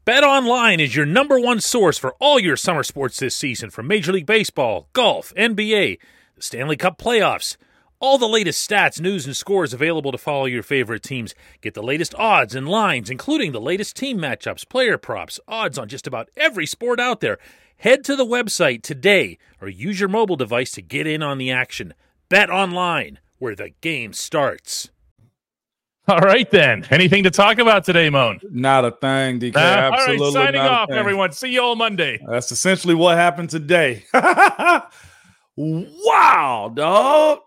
BetOnline is your number one source for all your summer sports this season, from Major League Baseball, golf, NBA, the Stanley Cup playoffs. All the latest stats, news, and scores available to follow your favorite teams. Get the latest odds and lines, including the latest team matchups, player props, odds on just about every sport out there. Head to the website today or use your mobile device to get in on the action. BetOnline, where the game starts. All right, then. Anything to talk about today, Moan? Not a thing, DK. Absolutely all right, signing not off, a thing. everyone. See you all Monday. That's essentially what happened today. Wow, dog.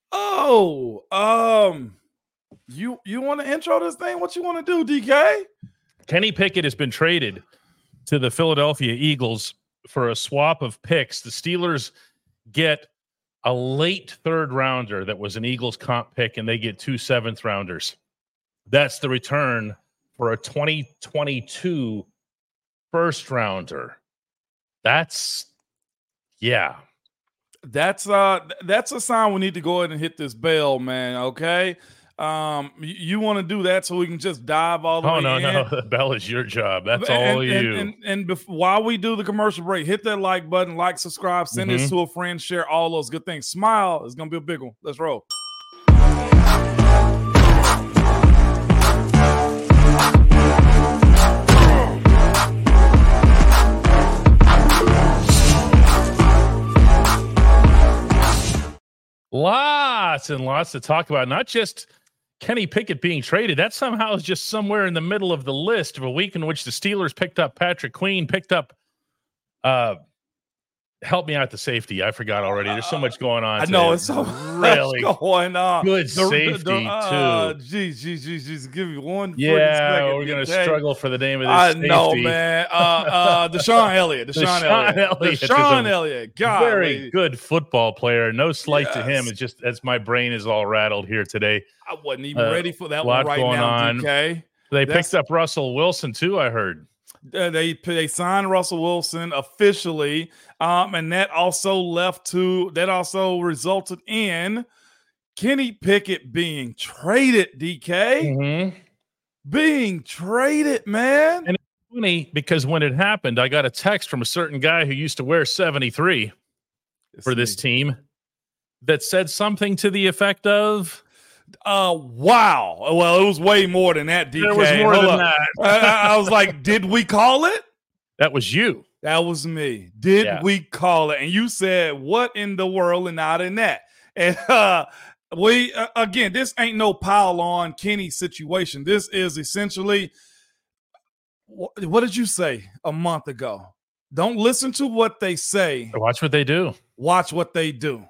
Oh, you want to intro this thing? What you want to do, DK? Kenny Pickett has been traded to the Philadelphia Eagles for a swap of picks. The Steelers get a late third rounder that was an Eagles comp pick, and they get 2 7th rounders. That's the return for a 2022 first rounder. That's a sign we need to go ahead and hit this bell, man. Okay. You want to do that so we can just dive all the way in? No. The bell is your job. That's all you. And while we do the commercial break, hit that like button, like, subscribe, send this to a friend, share all those good things. Smile is going to be a big one. Let's roll. Lots and lots to talk about. Not just Kenny Pickett being traded. That somehow is just somewhere in the middle of the list of a week in which the Steelers picked up Patrick Queen, picked up help me out the safety. I forgot already. There's so much going on. I know it's so really going on. Good safety too. Jeez. Give me one. Yeah, we're gonna struggle for the name of this. I safety. know, man. Deshaun Elliott. Deshaun Elliott. God, very good football player. No slight to him. It's just as my brain is all rattled here today. I wasn't even ready for that one right now. DK. They picked up Russell Wilson too, I heard. They signed Russell Wilson officially, and that also resulted in Kenny Pickett being traded. DK being traded, man. And it's funny because when it happened, I got a text from a certain guy who used to wear 73 for this team that said something to the effect of, wow. Well, it was way more than that, DK. There was more than that. I was like, did we call it? That was you. That was me. Did we call it? And you said, what in the world and not in that? And again, this ain't no pile on Kenny situation. This is essentially, what did you say a month ago? Don't listen to what they say. Watch what they do. Watch what they do.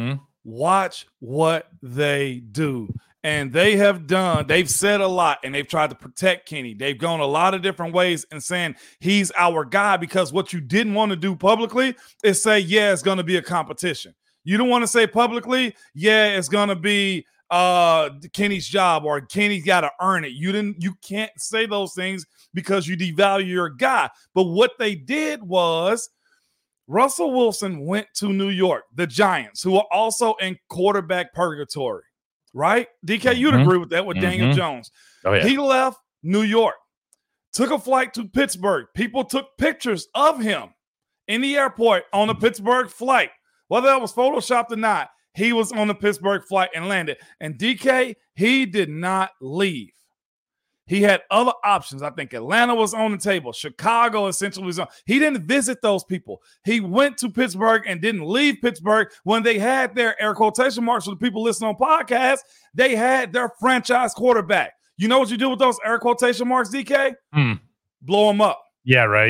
Watch what they do. And they've said a lot, and they've tried to protect Kenny. They've gone a lot of different ways and saying he's our guy, because what you didn't want to do publicly is say, yeah, it's going to be a competition. You don't want to say publicly, yeah, it's going to be Kenny's job or Kenny's got to earn it. You can't say those things because you devalue your guy. But what they did was Russell Wilson went to New York, the Giants, who are also in quarterback purgatory, right? DK, you'd agree with that with Daniel Jones. Oh, yeah. He left New York, took a flight to Pittsburgh. People took pictures of him in the airport on a Pittsburgh flight. Whether that was photoshopped or not, he was on the Pittsburgh flight and landed. And DK, he did not leave. He had other options. I think Atlanta was on the table. Chicago essentially was on. He didn't visit those people. He went to Pittsburgh and didn't leave Pittsburgh when they had their air quotation marks for the people listening on podcasts. They had their franchise quarterback. You know what you do with those air quotation marks, DK? Blow them up. Yeah, right.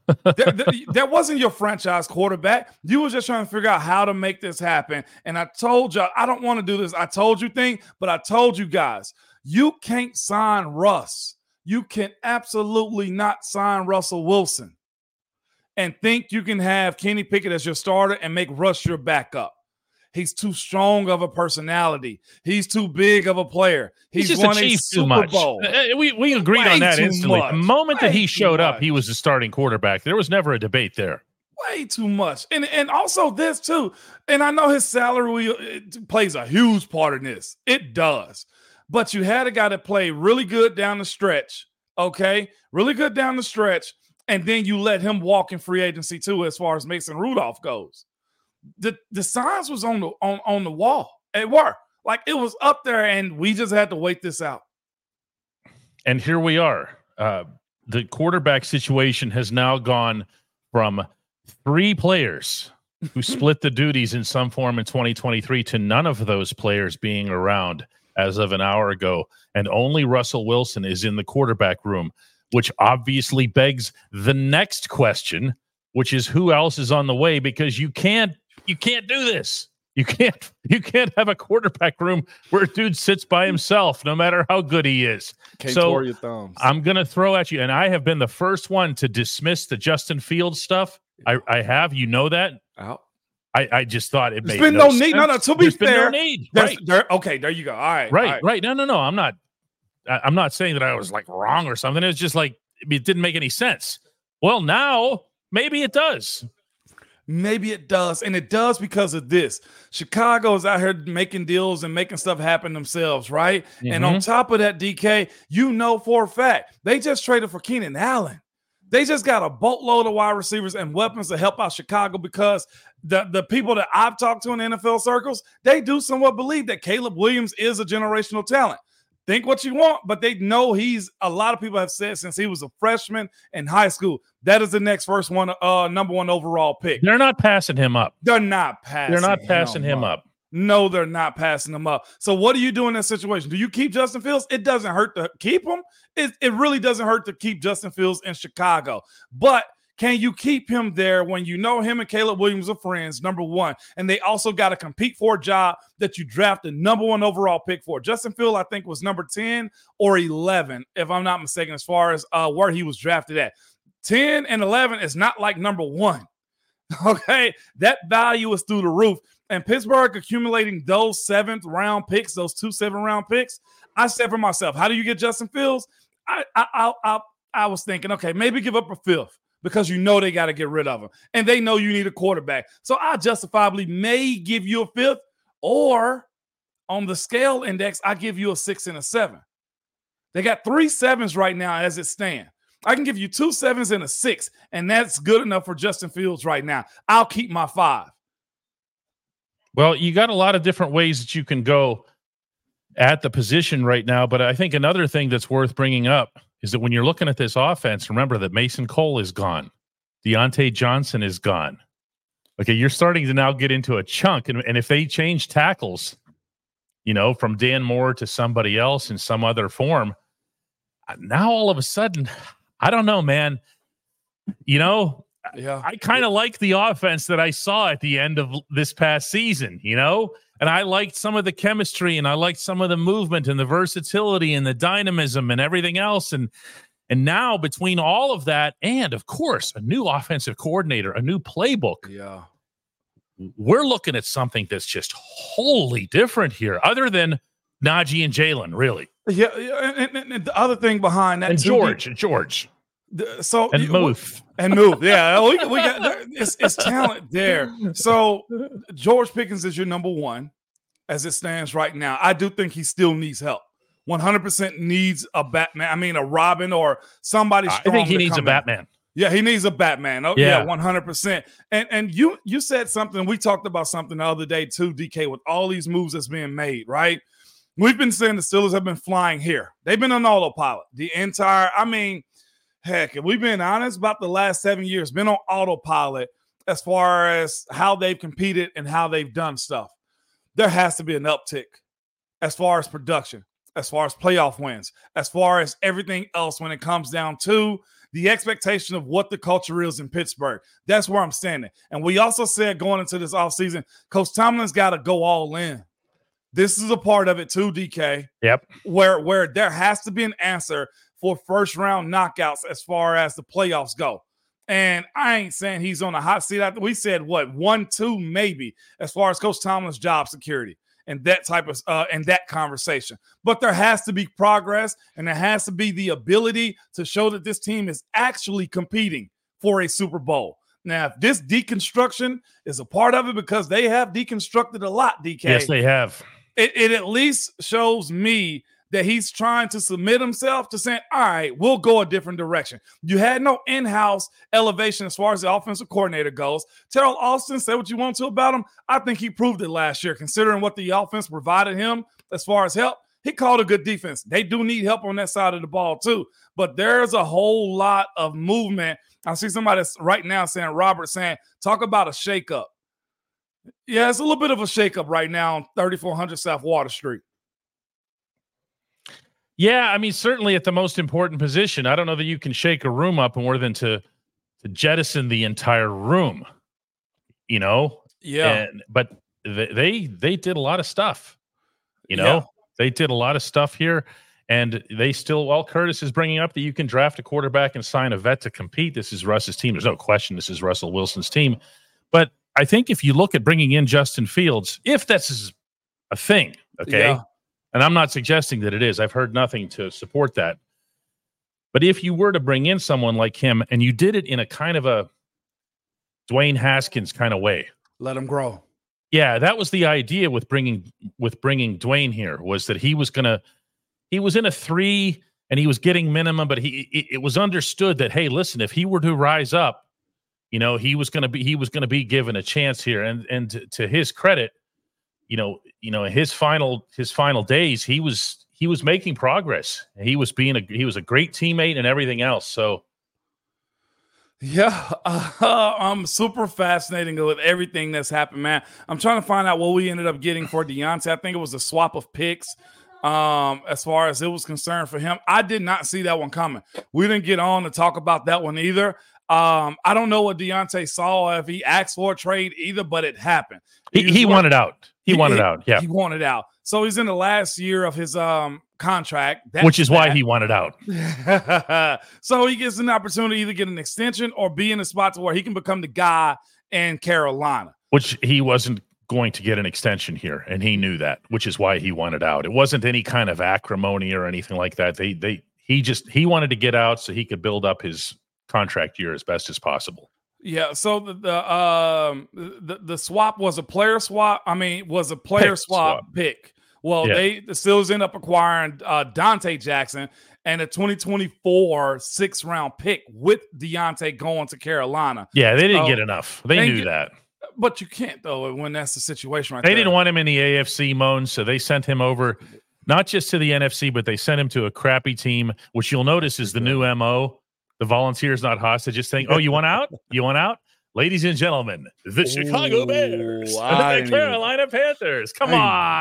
That wasn't your franchise quarterback. You were just trying to figure out how to make this happen. And I told you, I don't want to do this. I told you but I told you guys, you can't sign Russ. You can absolutely not sign Russell Wilson and think you can have Kenny Pickett as your starter and make Russ your backup. He's too strong of a personality. He's too big of a player. He's just won achieved a Super too much. Bowl. We agreed on that instantly. Much. The moment that he showed up, much. he was the starting quarterback. There was never a debate there. Way too much. And also this too. And I know his salary plays a huge part in this. It does. But you had a guy that played really good down the stretch Okay, really good down the stretch, and then you let him walk in free agency too, as far as Mason Rudolph goes. The signs was on the wall. It were like it was up there, and we just had to wait this out. And here we are. The quarterback situation has now gone from 3 players who split the duties in some form in 2023 to none of those players being around as of an hour ago. And only Russell Wilson is in the quarterback room, which obviously begs the next question, which is who else is on the way? Because you can't do this. You can't have a quarterback room where a dude sits by himself, no matter how good he is. Can't so tore your thumbs. I'm going to throw at you, and I have been the first one to dismiss the Justin Fields stuff. I have, you know that. Out. I just thought it made There's been no no need. sense. No, to be fair, no need. Okay, there you go. All right, Right. No. I'm not saying that I was like wrong or something. It was just like it didn't make any sense. Well, now maybe it does. Maybe it does, and it does because of this. Chicago is out here making deals and making stuff happen themselves, right? Mm-hmm. And on top of that, DK, you know for a fact, they just traded for Keenan Allen. They just got a boatload of wide receivers and weapons to help out Chicago because the people that I've talked to in the NFL circles, they do somewhat believe that Caleb Williams is a generational talent. Think what you want, but they know a lot of people have said since he was a freshman in high school, that is the next number 1 overall pick. They're not passing him up. They're not passing him up. No, they're not passing him up. So what do you do in that situation? Do you keep Justin Fields? It doesn't hurt to keep him. It really doesn't hurt to keep Justin Fields in Chicago. But can you keep him there when you know him and Caleb Williams are friends, number 1, and they also got to compete for a job that you draft the number 1 overall pick for? Justin Fields, I think, was number 10 or 11, if I'm not mistaken, as far as where he was drafted at. 10 and 11 is not like number 1. Okay, that value is through the roof. And Pittsburgh accumulating those 7th-round picks, those 2 7th-round picks, I said for myself, how do you get Justin Fields? I was thinking, okay, maybe give up a 5th. Because you know they got to get rid of him. And they know you need a quarterback. So I justifiably may give you a 5th, or on the scale index, I give you a 6 and a 7. They got 3 7s right now as it stands. I can give you 2 7s and a 6, and that's good enough for Justin Fields right now. I'll keep my 5. Well, you got a lot of different ways that you can go at the position right now, but I think another thing that's worth bringing up is that when you're looking at this offense, remember that Mason Cole is gone. Deontay Johnson is gone. Okay, you're starting to now get into a chunk. And if they change tackles, from Dan Moore to somebody else in some other form, now all of a sudden, I don't know, man. I kind of like the offense that I saw at the end of this past season, And I liked some of the chemistry, and I liked some of the movement and the versatility and the dynamism and everything else. And now between all of that and, of course, a new offensive coordinator, a new playbook, we're looking at something that's just wholly different here, other than Najee and Jalen, really. Yeah, and the other thing behind that, and George. Move. Yeah, we got it's talent there. So George Pickens is your number 1 as it stands right now. I do think he still needs help. 100% needs a Batman. I mean, a Robin or somebody strong. I think he needs a Batman. Yeah, he needs a Batman. Oh, yeah, 100%. And you said something. We talked about something the other day too, DK, with all these moves that's being made, right? We've been saying the Steelers have been flying here. They've been on autopilot the entire. I mean, heck, if we've been honest, about the last 7 years, been on autopilot as far as how they've competed and how they've done stuff. There has to be an uptick as far as production, as far as playoff wins, as far as everything else when it comes down to the expectation of what the culture is in Pittsburgh. That's where I'm standing. And we also said going into this offseason, Coach Tomlin's got to go all in. This is a part of it too, DK. Yep. Where there has to be an answer for first-round knockouts as far as the playoffs go. And I ain't saying he's on a hot seat. We said, 1-2 maybe as far as Coach Tomlin's job security and that type of and that conversation. But there has to be progress, and there has to be the ability to show that this team is actually competing for a Super Bowl. Now, if this deconstruction is a part of it, because they have deconstructed a lot, DK. Yes, they have. It at least shows me that he's trying to submit himself to saying, all right, we'll go a different direction. You had no in-house elevation as far as the offensive coordinator goes. Terrell Austin, say what you want to about him. I think he proved it last year, considering what the offense provided him as far as help. He called a good defense. They do need help on that side of the ball too. But there's a whole lot of movement. I see somebody right now saying, Robert saying, talk about a shakeup. Yeah, it's a little bit of a shakeup right now on 3400 South Water Street. Yeah, I mean, certainly at the most important position. I don't know that you can shake a room up more than to jettison the entire room, you know? Yeah. But they did a lot of stuff, you know? Yeah. They did a lot of stuff here, and they still, well, Curtis is bringing up that you can draft a quarterback and sign a vet to compete. This is Russ's team. There's no question this is Russell Wilson's team. But I think if you look at bringing in Justin Fields, if that's a thing, okay? Yeah. And I'm not suggesting that it is. I've heard nothing to support that. But if you were to bring in someone like him and you did it in a kind of a Dwayne Haskins kind of way. Let him grow. Yeah, that was the idea with bringing Dwayne here, was that he was in a 3 and he was getting minimum, but it was understood that, hey, listen, if he were to rise up, you know, he was going to be given a chance here. And to his credit, you know, his final days, he was making progress. He was a great teammate and everything else. So yeah, I'm super fascinating with everything that's happened, man. I'm trying to find out what we ended up getting for Deontay. I think it was a swap of picks. As far as it was concerned for him, I did not see that one coming. We didn't get on to talk about that one either. I don't know what Deontay saw, if he asked for a trade either, but it happened. He wanted out. He wanted out. Yeah, he wanted out. So he's in the last year of his contract, which is why he wanted out. So he gets an opportunity to either get an extension or be in a spot to where he can become the guy in Carolina. Which he wasn't going to get an extension here, and he knew that, which is why he wanted out. It wasn't any kind of acrimony or anything like that. He wanted to get out so he could build up his contract year as best as possible. Yeah, so the swap was a player swap. I mean, was a player swap pick. Well, yeah. The Steelers end up acquiring Dante Jackson and a 2024 6th-round pick with Deontay going to Carolina. Yeah, they didn't get enough. They knew that. But you can't, though, when that's the situation right there. They didn't want him in the AFC, Moan, so they sent him over not just to the NFC, but they sent him to a crappy team, which you'll notice is the new MO. The Volunteers Not Hostages thing. Oh, you want out? You want out? Ladies and gentlemen, the Chicago Bears, the Carolina Panthers. Come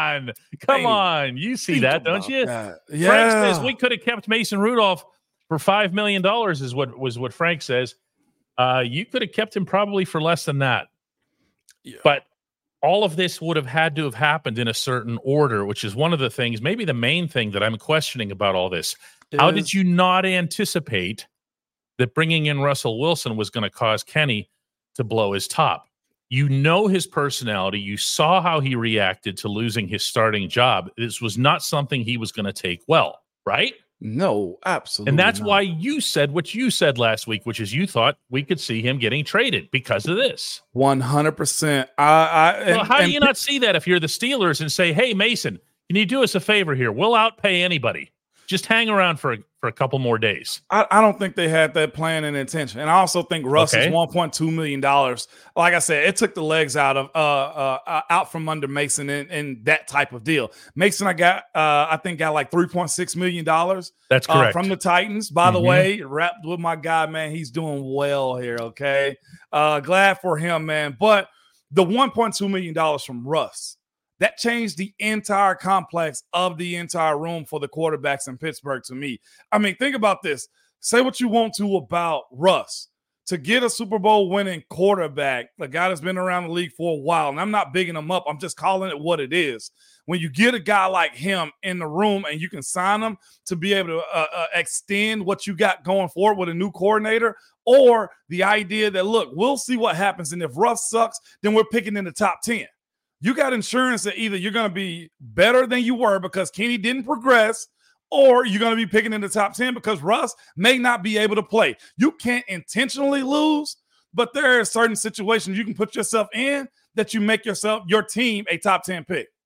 on. You see that, don't you? Yeah. Frank says we could have kept Mason Rudolph for $5 million is what Frank says. You could have kept him probably for less than that. Yeah. But all of this would have had to have happened in a certain order, which is one of the things, maybe the main thing that I'm questioning about all this. How did you not anticipate that bringing in Russell Wilson was going to cause Kenny to blow his top? You know his personality. You saw how he reacted to losing his starting job. This was not something he was going to take well, right? No, absolutely. And that's why you said what you said last week, which is you thought we could see him getting traded because of this. 100%. How do you not see that if you're the Steelers and say, hey, Mason, can you do us a favor here? We'll outpay anybody. Just hang around for a couple more days. I don't think they had that plan and intention. And I also think Russell's $1.2 million. Like I said, it took the legs out from under Mason in that type of deal. Mason, I think got like $3.6 million. That's correct. From the Titans. By the way, wrapped with my guy, man. He's doing well here, okay? Glad for him, man. But the $1.2 million from Russ, that changed the entire complex of the entire room for the quarterbacks in Pittsburgh to me. I mean, think about this. Say what you want to about Russ. To get a Super Bowl winning quarterback, a guy that's been around the league for a while, and I'm not bigging him up, I'm just calling it what it is. When you get a guy like him in the room and you can sign him to be able to extend what you got going forward with a new coordinator, or the idea that, look, we'll see what happens, and if Russ sucks, then we're picking in the top 10. You got insurance that either you're going to be better than you were because Kenny didn't progress, or you're going to be picking in the top 10 because Russ may not be able to play. You can't intentionally lose, but there are certain situations you can put yourself in that you make your team a top 10 pick.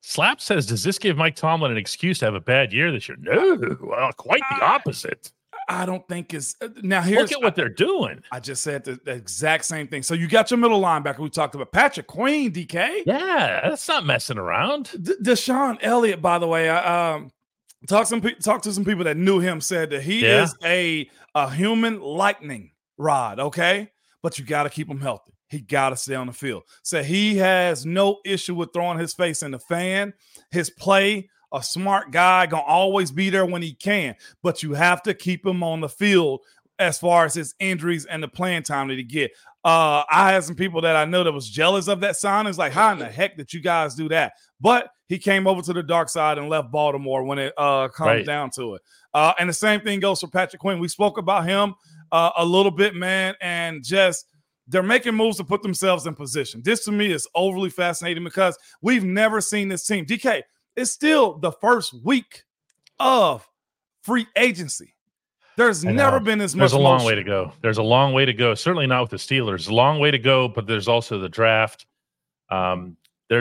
Slap says, does this give Mike Tomlin an excuse to have a bad year this year? No, well, quite the opposite. I don't think it's now. Look at what they're doing. I just said the exact same thing. So you got your middle linebacker. We talked about Patrick Queen, DK. Yeah, that's not messing around. Deshaun Elliott, by the way, I talked to some people that knew him. Said that he is a human lightning rod. Okay, but you got to keep him healthy. He got to stay on the field. So he has no issue with throwing his face in the fan. His play. A smart guy, gonna always be there when he can, but you have to keep him on the field as far as his injuries and the playing time that he get. I had some people that I know that was jealous of that sign. It's like, how in the heck did you guys do that? But he came over to the dark side and left Baltimore when it comes down to it. And the same thing goes for Patrick Queen. We spoke about him a little bit, man, and just they're making moves to put themselves in position. This to me is overly fascinating because we've never seen this team. DK, it's still the first week of free agency. There's never been as much. There's a long way to go. There's a long way to go. Certainly not with the Steelers. A long way to go, but there's also the draft. They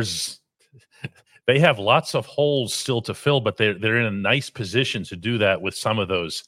have lots of holes still to fill, but they're in a nice position to do that with some of those.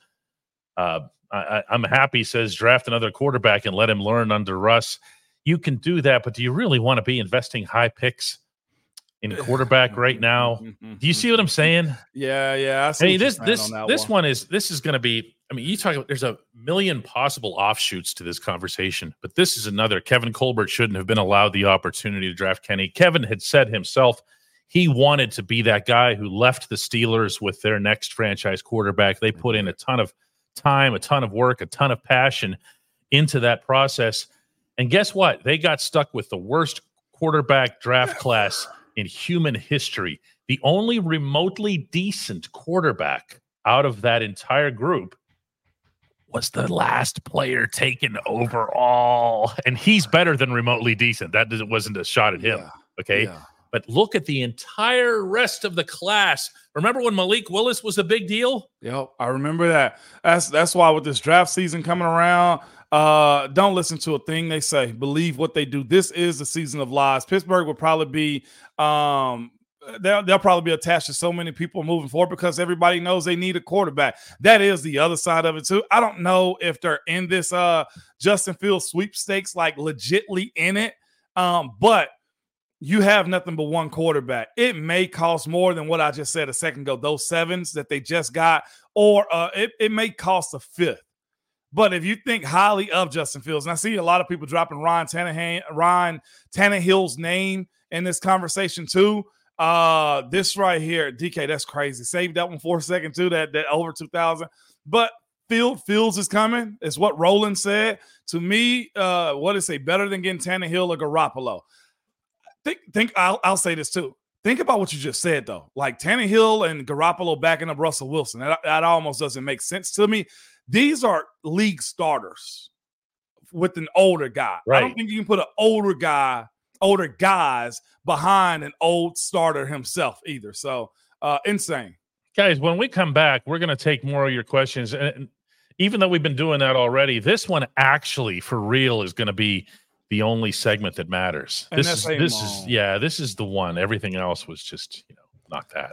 I'm happy, says, draft another quarterback and let him learn under Russ. You can do that, but do you really want to be investing high picks in quarterback right now? Do you see what I'm saying? Yeah. I mean, this one is going to be, I mean, you talk about, there's a million possible offshoots to this conversation, but this is another. Kevin Colbert shouldn't have been allowed the opportunity to draft Kenny. Kevin had said himself he wanted to be that guy who left the Steelers with their next franchise quarterback. They put in a ton of time, a ton of work, a ton of passion into that process. And guess what? They got stuck with the worst quarterback draft class in human history. The only remotely decent quarterback out of that entire group was the last player taken overall. And he's better than remotely decent. That wasn't a shot at him. Okay. Yeah. But look at the entire rest of the class. Remember when Malik Willis was a big deal? Yep, I remember that. That's why with this draft season coming around, don't listen to a thing they say. Believe what they do. This is the season of lies. Pittsburgh will probably be they'll probably be attached to so many people moving forward because everybody knows they need a quarterback. That is the other side of it too. I don't know if they're in this Justin Fields sweepstakes, like legitly in it, but you have nothing but one quarterback. It may cost more than what I just said a second ago, those sevens that they just got, or it may cost a fifth. But if you think highly of Justin Fields, and I see a lot of people dropping Ryan Tannehill's name in this conversation too. This right here, DK, that's crazy. Save that one for a second too, that over 2,000. But Fields is coming. It's what Roland said. To me, what is it? Better than getting Tannehill or Garoppolo. I'll say this too. Think about what you just said though. Like Tannehill and Garoppolo backing up Russell Wilson. That almost doesn't make sense to me. These are league starters with an older guy. Right. I don't think you can put an older guys behind an old starter himself either. So insane. Guys, when we come back, we're going to take more of your questions. And even though we've been doing that already, this one actually for real is going to be the only segment that matters. And this is the one. Everything else was just, not that.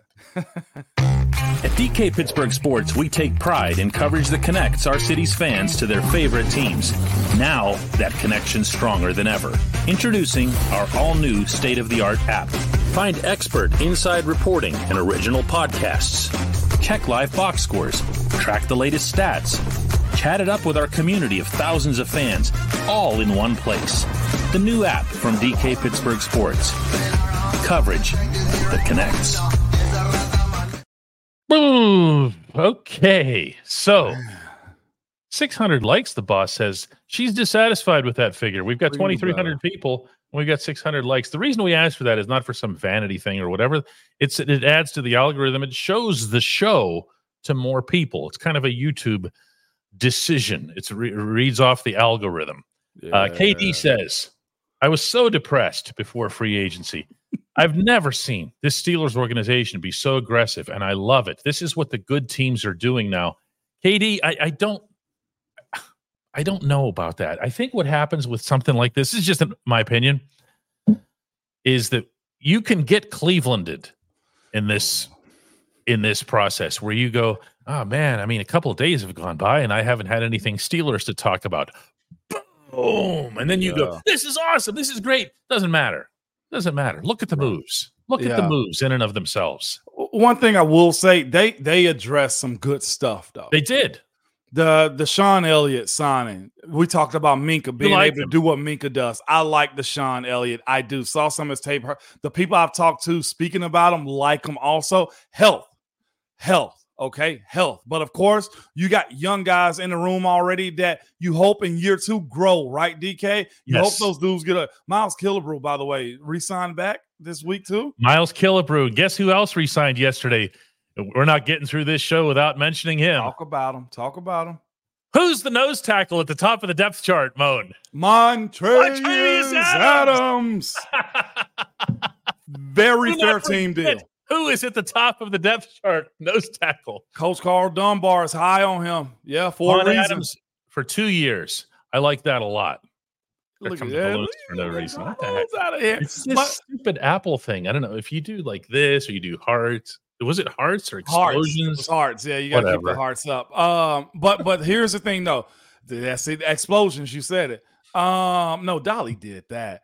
At DK Pittsburgh Sports, we take pride in coverage that connects our city's fans to their favorite teams. Now, that connection's stronger than ever. Introducing our all-new state-of-the-art app. Find expert inside reporting and original podcasts. Check live box scores. Track the latest stats. Chat it up with our community of thousands of fans, all in one place. The new app from DK Pittsburgh Sports. Coverage that connects. Boom. Okay. So 600 likes, the boss says. She's dissatisfied with that figure. We've got 2,300 people. And we've got 600 likes. The reason we asked for that is not for some vanity thing or whatever. It adds to the algorithm. It shows the show to more people. It's kind of a YouTube decision. It reads off the algorithm. Yeah. KD says, I was so depressed before free agency. I've never seen this Steelers organization be so aggressive, and I love it. This is what the good teams are doing now. KD, I don't know about that. I think what happens with something like this is just my opinion, is that you can get Clevelanded in this process where you go, oh man, I mean, a couple of days have gone by and I haven't had anything Steelers to talk about. Boom. And then you go, this is awesome. This is great. Doesn't matter. Look at the moves. Look at the moves in and of themselves. One thing I will say, they addressed some good stuff, though. They did. The Sean Elliott signing. We talked about Minkah being able to do what Minkah does. I like the Sean Elliott. I do. Saw some of his tape. The people I've talked to speaking about him like him also. Health. Okay, health. But of course, you got young guys in the room already that you hope in year 2 grow, right, DK? You hope those dudes get a Miles Killebrew, by the way, re-signed back this week too. Miles Killebrew. Guess who else re-signed yesterday? We're not getting through this show without mentioning him. Talk about him. Who's the nose tackle at the top of the depth chart, Moan? Montravius Adams. Very fair team deal. Who is at the top of the depth chart? Nose tackle. Coach Carl Dunbar is high on him. Yeah, for a reason. Adams for 2 years. I like that a lot. Look at that. For no reason. What the heck? Out of here. It's this stupid Apple thing. I don't know if you do like this or you do hearts. Was it hearts or explosions? Hearts. Yeah, you got to keep the hearts up. But here's the thing though. That's it. Explosions. You said it. No, Dolly did that.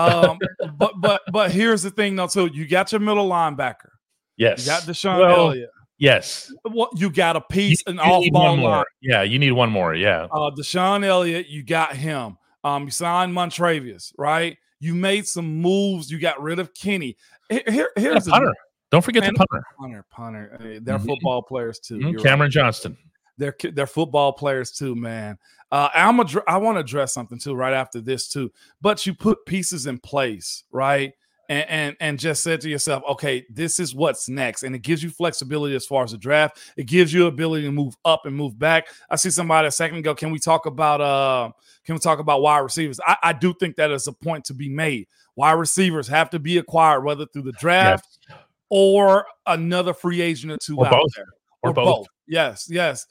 But here's the thing though. So you got your middle linebacker. Yes. You got Deshaun Elliott. Yes. Well, you got a piece, an off-ball line. Yeah, you need one more. Yeah. Deshaun Elliott, you got him. You signed Montravius, right? You made some moves. You got rid of Kenny. Here's the punter. Don't forget the punter. They're football players too. Cameron Johnston. They're football players too, man. I want to address something too right after this too. But you put pieces in place, right? And just said to yourself, okay, this is what's next. And it gives you flexibility as far as the draft. It gives you ability to move up and move back. I see somebody a second ago. Can we talk about wide receivers? I do think that is a point to be made. Wide receivers have to be acquired, whether through the draft or another free agent or two or out both. there. Or both. Yes.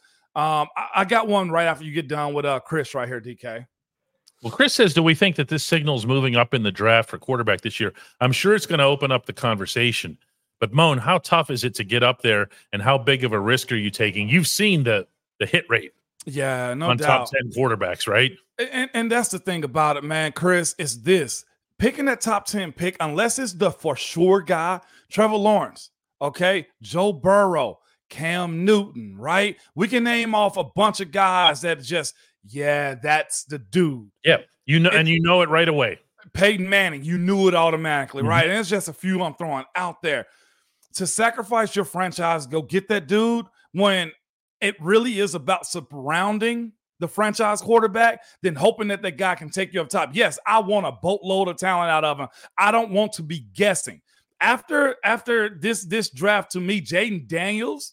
I got one right after you get done with Chris right here, DK. Well, Chris says, do we think that this signals moving up in the draft for quarterback this year? I'm sure it's going to open up the conversation. But, Moan, how tough is it to get up there, and how big of a risk are you taking? You've seen the hit rate on top 10 quarterbacks, right? And that's the thing about it, man, Chris, is this. Picking that top 10 pick, unless it's the for sure guy, Trevor Lawrence, okay, Joe Burrow, Cam Newton, right? We can name off a bunch of guys that just – that's the dude. Yeah, you know it right away. Peyton Manning, you knew it automatically, right? And it's just a few I'm throwing out there. To sacrifice your franchise, go get that dude when it really is about surrounding the franchise quarterback, then hoping that guy can take you up top. Yes, I want a boatload of talent out of him. I don't want to be guessing. After this draft, to me, Jaden Daniels,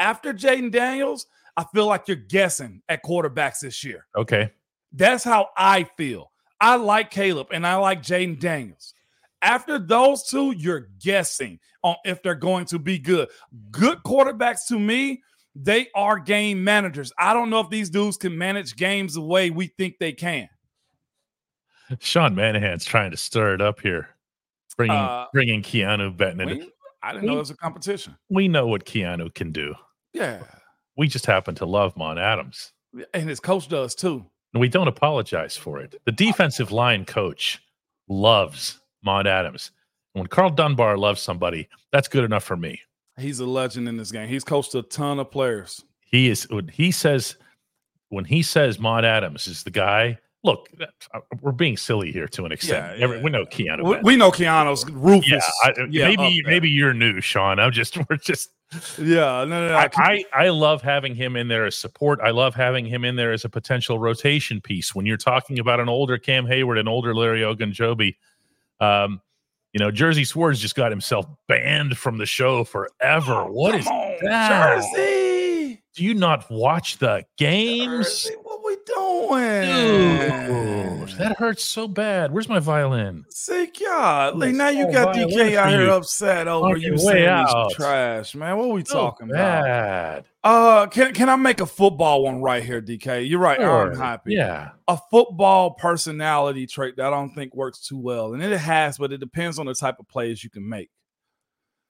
I feel like you're guessing at quarterbacks this year. Okay. That's how I feel. I like Caleb and I like Jaden Daniels. After those two, you're guessing on if they're going to be good. Good quarterbacks to me, they are game managers. I don't know if these dudes can manage games the way we think they can. Sean Manahan's trying to stir it up here, bringing Keanu Benton in. I didn't know it was a competition. We know what Keanu can do. Yeah. We just happen to love Mon Adams. And his coach does too. And we don't apologize for it. The defensive line coach loves Mon Adams. And when Carl Dunbar loves somebody, that's good enough for me. He's a legend in this game. He's coached a ton of players. He is. When he says Mon Adams is the guy, look, we're being silly here to an extent. Yeah. We know Keanu. We know Keanu's Rufus. Maybe you're new, Sean. We're just. Yeah, no. I love having him in there as support. I love having him in there as a potential rotation piece. When you're talking about an older Cam Hayward, an older Larry Ogunjobi, Jersey Swords just got himself banned from the show forever. What is that? Jersey? Do you not watch the games? Jersey, what we doing? Dude, that hurts so bad. Where's my violin? See, God, now you got DK out here upset over you saying he's trash, man. What are we talking about? Can I make a football one right here, DK? You're right. Sure. I'm happy. Yeah. A football personality trait that I don't think works too well. And it has, but it depends on the type of plays you can make.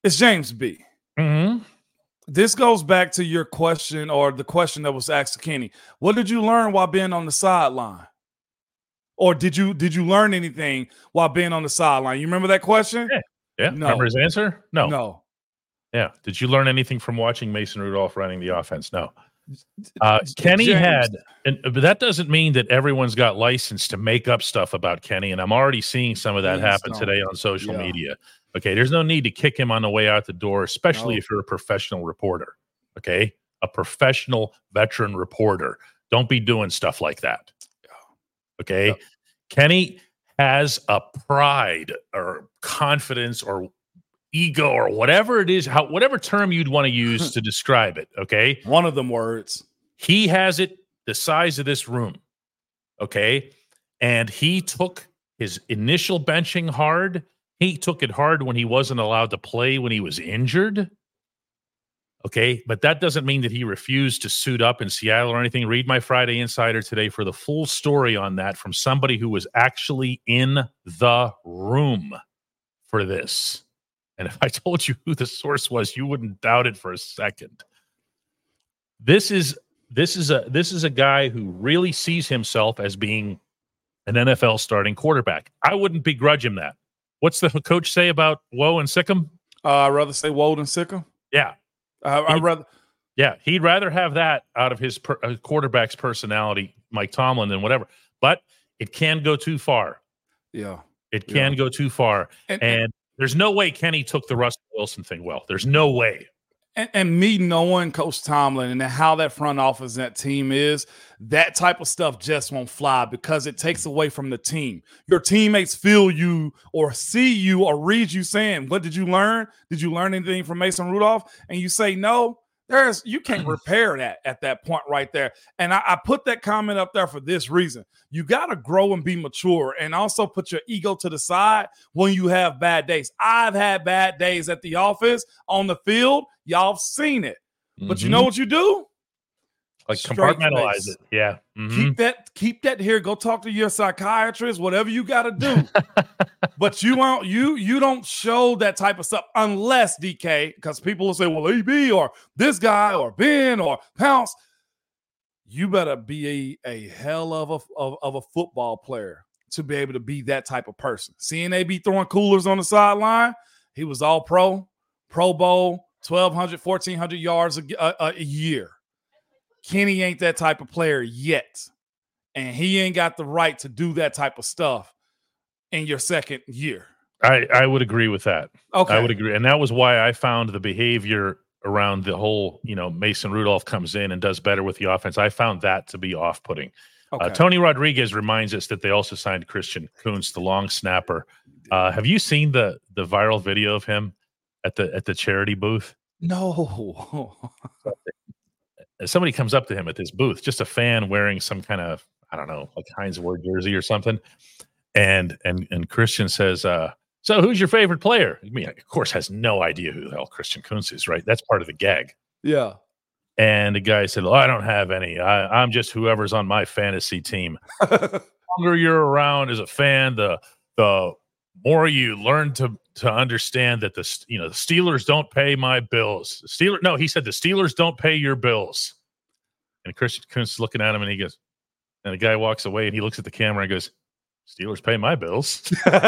It's James B. Mm-hmm. This goes back to your question, or the question that was asked to Kenny. What did you learn while being on the sideline? Or did you learn anything while being on the sideline? You remember that question? Yeah. No. Remember his answer? No. No. Yeah. Did you learn anything from watching Mason Rudolph running the offense? No. Kenny James. but that doesn't mean that everyone's got license to make up stuff about Kenny. And I'm already seeing some of that happen today on social media. Okay. There's no need to kick him on the way out the door, especially if you're a professional reporter. Okay. A professional veteran reporter. Don't be doing stuff like that. Okay. Yep. Kenny has a pride or confidence or ego or whatever it is, whatever term you'd want to use to describe it. Okay. One of them words. He has it the size of this room. Okay. And he took his initial benching hard. He took it hard when he wasn't allowed to play when he was injured. Okay, but that doesn't mean that he refused to suit up in Seattle or anything. Read my Friday Insider today for the full story on that from somebody who was actually in the room for this. And if I told you who the source was, you wouldn't doubt it for a second. This is a guy who really sees himself as being an NFL starting quarterback. I wouldn't begrudge him that. What's the coach say about Woe and Sikkim? I'd rather say Woe than Sikkim. Yeah. He'd rather have that out of his quarterback's personality, Mike Tomlin, than whatever. But it can go too far. Yeah, it can go too far. And there's no way Kenny took the Russell Wilson thing well. There's no way. And me knowing Coach Tomlin and how that front office and that team is, that type of stuff just won't fly because it takes away from the team. Your teammates feel you or see you or read you saying, what did you learn? Did you learn anything from Mason Rudolph? And you say, no, you can't repair that at that point right there. And I put that comment up there for this reason. You got to grow and be mature and also put your ego to the side when you have bad days. I've had bad days at the office, on the field. Y'all have seen it. But you know what you do? Like compartmentalize it. Yeah. Mm-hmm. Keep that here. Go talk to your psychiatrist, whatever you got to do. But you don't show that type of stuff unless, DK, because people will say, well, AB or this guy or Ben or Pounce. You better be a hell of a football player to be able to be that type of person. Seeing AB throwing coolers on the sideline, he was all Pro Bowl, 1,200, 1,400 yards a year. Kenny ain't that type of player yet. And he ain't got the right to do that type of stuff in your second year. I would agree with that. Okay. I would agree. And that was why I found the behavior around the whole, Mason Rudolph comes in and does better with the offense. I found that to be off-putting. Okay. Tony Rodriguez reminds us that they also signed Christian Kuntz, the long snapper. Have you seen the viral video of him at the charity booth? No. Somebody comes up to him at this booth, just a fan wearing some kind of, I don't know, like Heinz Ward jersey or something. And Christian says, so who's your favorite player? I mean, of course, has no idea who the hell Christian Kuntz is, right? That's part of the gag. Yeah. And the guy said, I don't have any. I'm just whoever's on my fantasy team. The longer you're around as a fan, the more you learn to understand that the Steelers don't pay my bills. He said the Steelers don't pay your bills. And Christian Kuntz is looking at him and he goes, and the guy walks away and he looks at the camera and goes, Steelers pay my bills.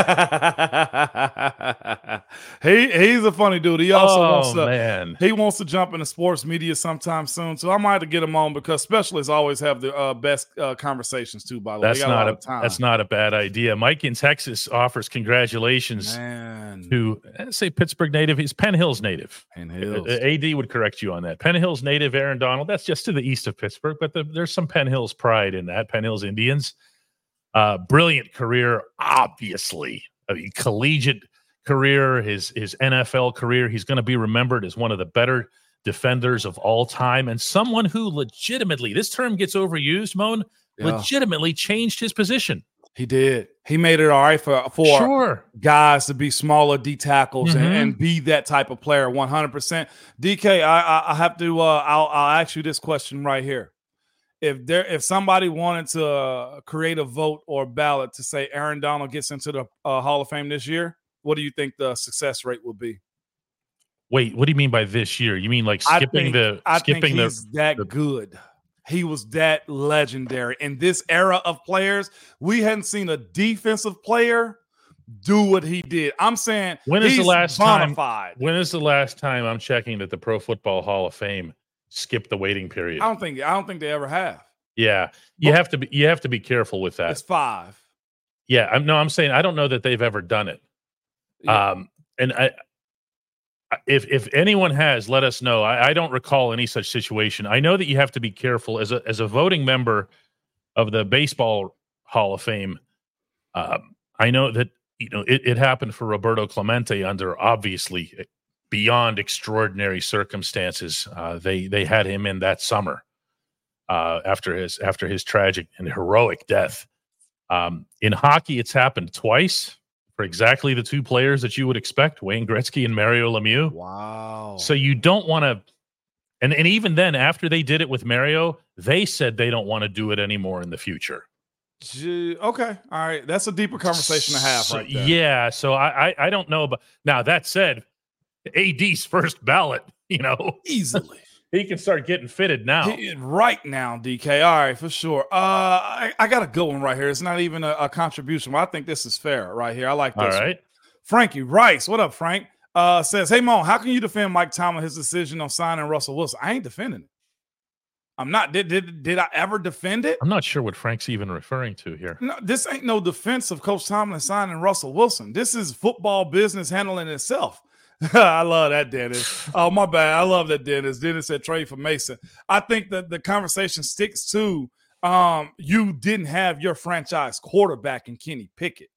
He's a funny dude. He also wants to jump into sports media sometime soon. So I might have to get him on because specialists always have the best conversations too. By the way, that's not a bad idea. Mike in Texas offers congratulations to say Pittsburgh native. He's Penn Hills native. Penn Hills. AD would correct you on that. Penn Hills native Aaron Donald. That's just to the east of Pittsburgh, but there's some Penn Hills pride in that. Penn Hills Indians. Brilliant career, obviously. Collegiate career, his NFL career. He's going to be remembered as one of the better defenders of all time and someone who legitimately, this term gets overused, Moan, legitimately changed his position. He did. He made it all right for guys to be smaller D tackles and be that type of player 100%. DK, I have to I'll ask you this question right here. If somebody wanted to create a vote or ballot to say Aaron Donald gets into the Hall of Fame this year, what do you think the success rate would be? Wait, what do you mean by this year? You mean like I skipping think he's that good. He was that legendary. In this era of players, we hadn't seen a defensive player do what he did. I'm saying when is he's the last bona time? fide. When is the last time I'm checking that the Pro Football Hall of Fame skipped the waiting period? I don't think they ever have. Yeah, you have to be careful with that. It's 5. Yeah, I'm saying I don't know that they've ever done it. Yeah. And if anyone has, let us know. I don't recall any such situation. I know that you have to be careful as a voting member of the Baseball Hall of Fame. I know that it happened for Roberto Clemente under obviously beyond extraordinary circumstances. They had him in that summer after his tragic and heroic death. In hockey, it's happened twice. For exactly the 2 players that you would expect, Wayne Gretzky and Mario Lemieux. Wow. So you don't want to, and even then, after they did it with Mario, they said they don't want to do it anymore in the future. Okay. All right. That's a deeper conversation to have right there. Yeah. So I don't know. But now that said, AD's first ballot, Easily. he can start getting fitted now. Right now, DK. All right, for sure. I got a good one right here. It's not even a contribution, but I think this is fair right here. I like this. All right. One. Frankie Rice, what up, Frank? Says, hey, Mo, how can you defend Mike Tomlin, his decision on signing Russell Wilson? I ain't defending it. I'm not. Did I ever defend it? I'm not sure what Frank's even referring to here. No, this ain't no defense of Coach Tomlin signing Russell Wilson. This is football business handling itself. I love that, Dennis. Oh, my bad. I love that, Dennis. Dennis said trade for Mason. I think that the conversation sticks to you didn't have your franchise quarterback in Kenny Pickett.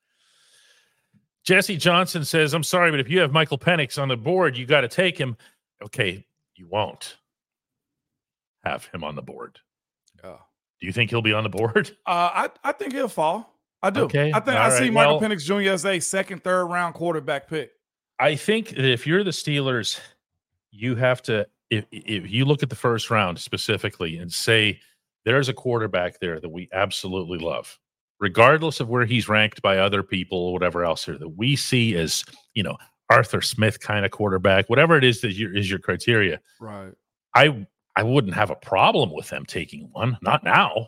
Jesse Johnson says, I'm sorry, but if you have Michael Penix on the board, you got to take him. Okay, you won't have him on the board. Oh. Do you think he'll be on the board? I think he'll fall. I do. Okay. I see Michael Penix Jr. as a 2nd, 3rd round quarterback pick. I think that if you're the Steelers, you have to, if you look at the first round specifically and say, there's a quarterback there that we absolutely love, regardless of where he's ranked by other people or whatever else here, that we see as, Arthur Smith kind of quarterback, whatever it is that is your criteria. Right. I wouldn't have a problem with them taking one. Not now.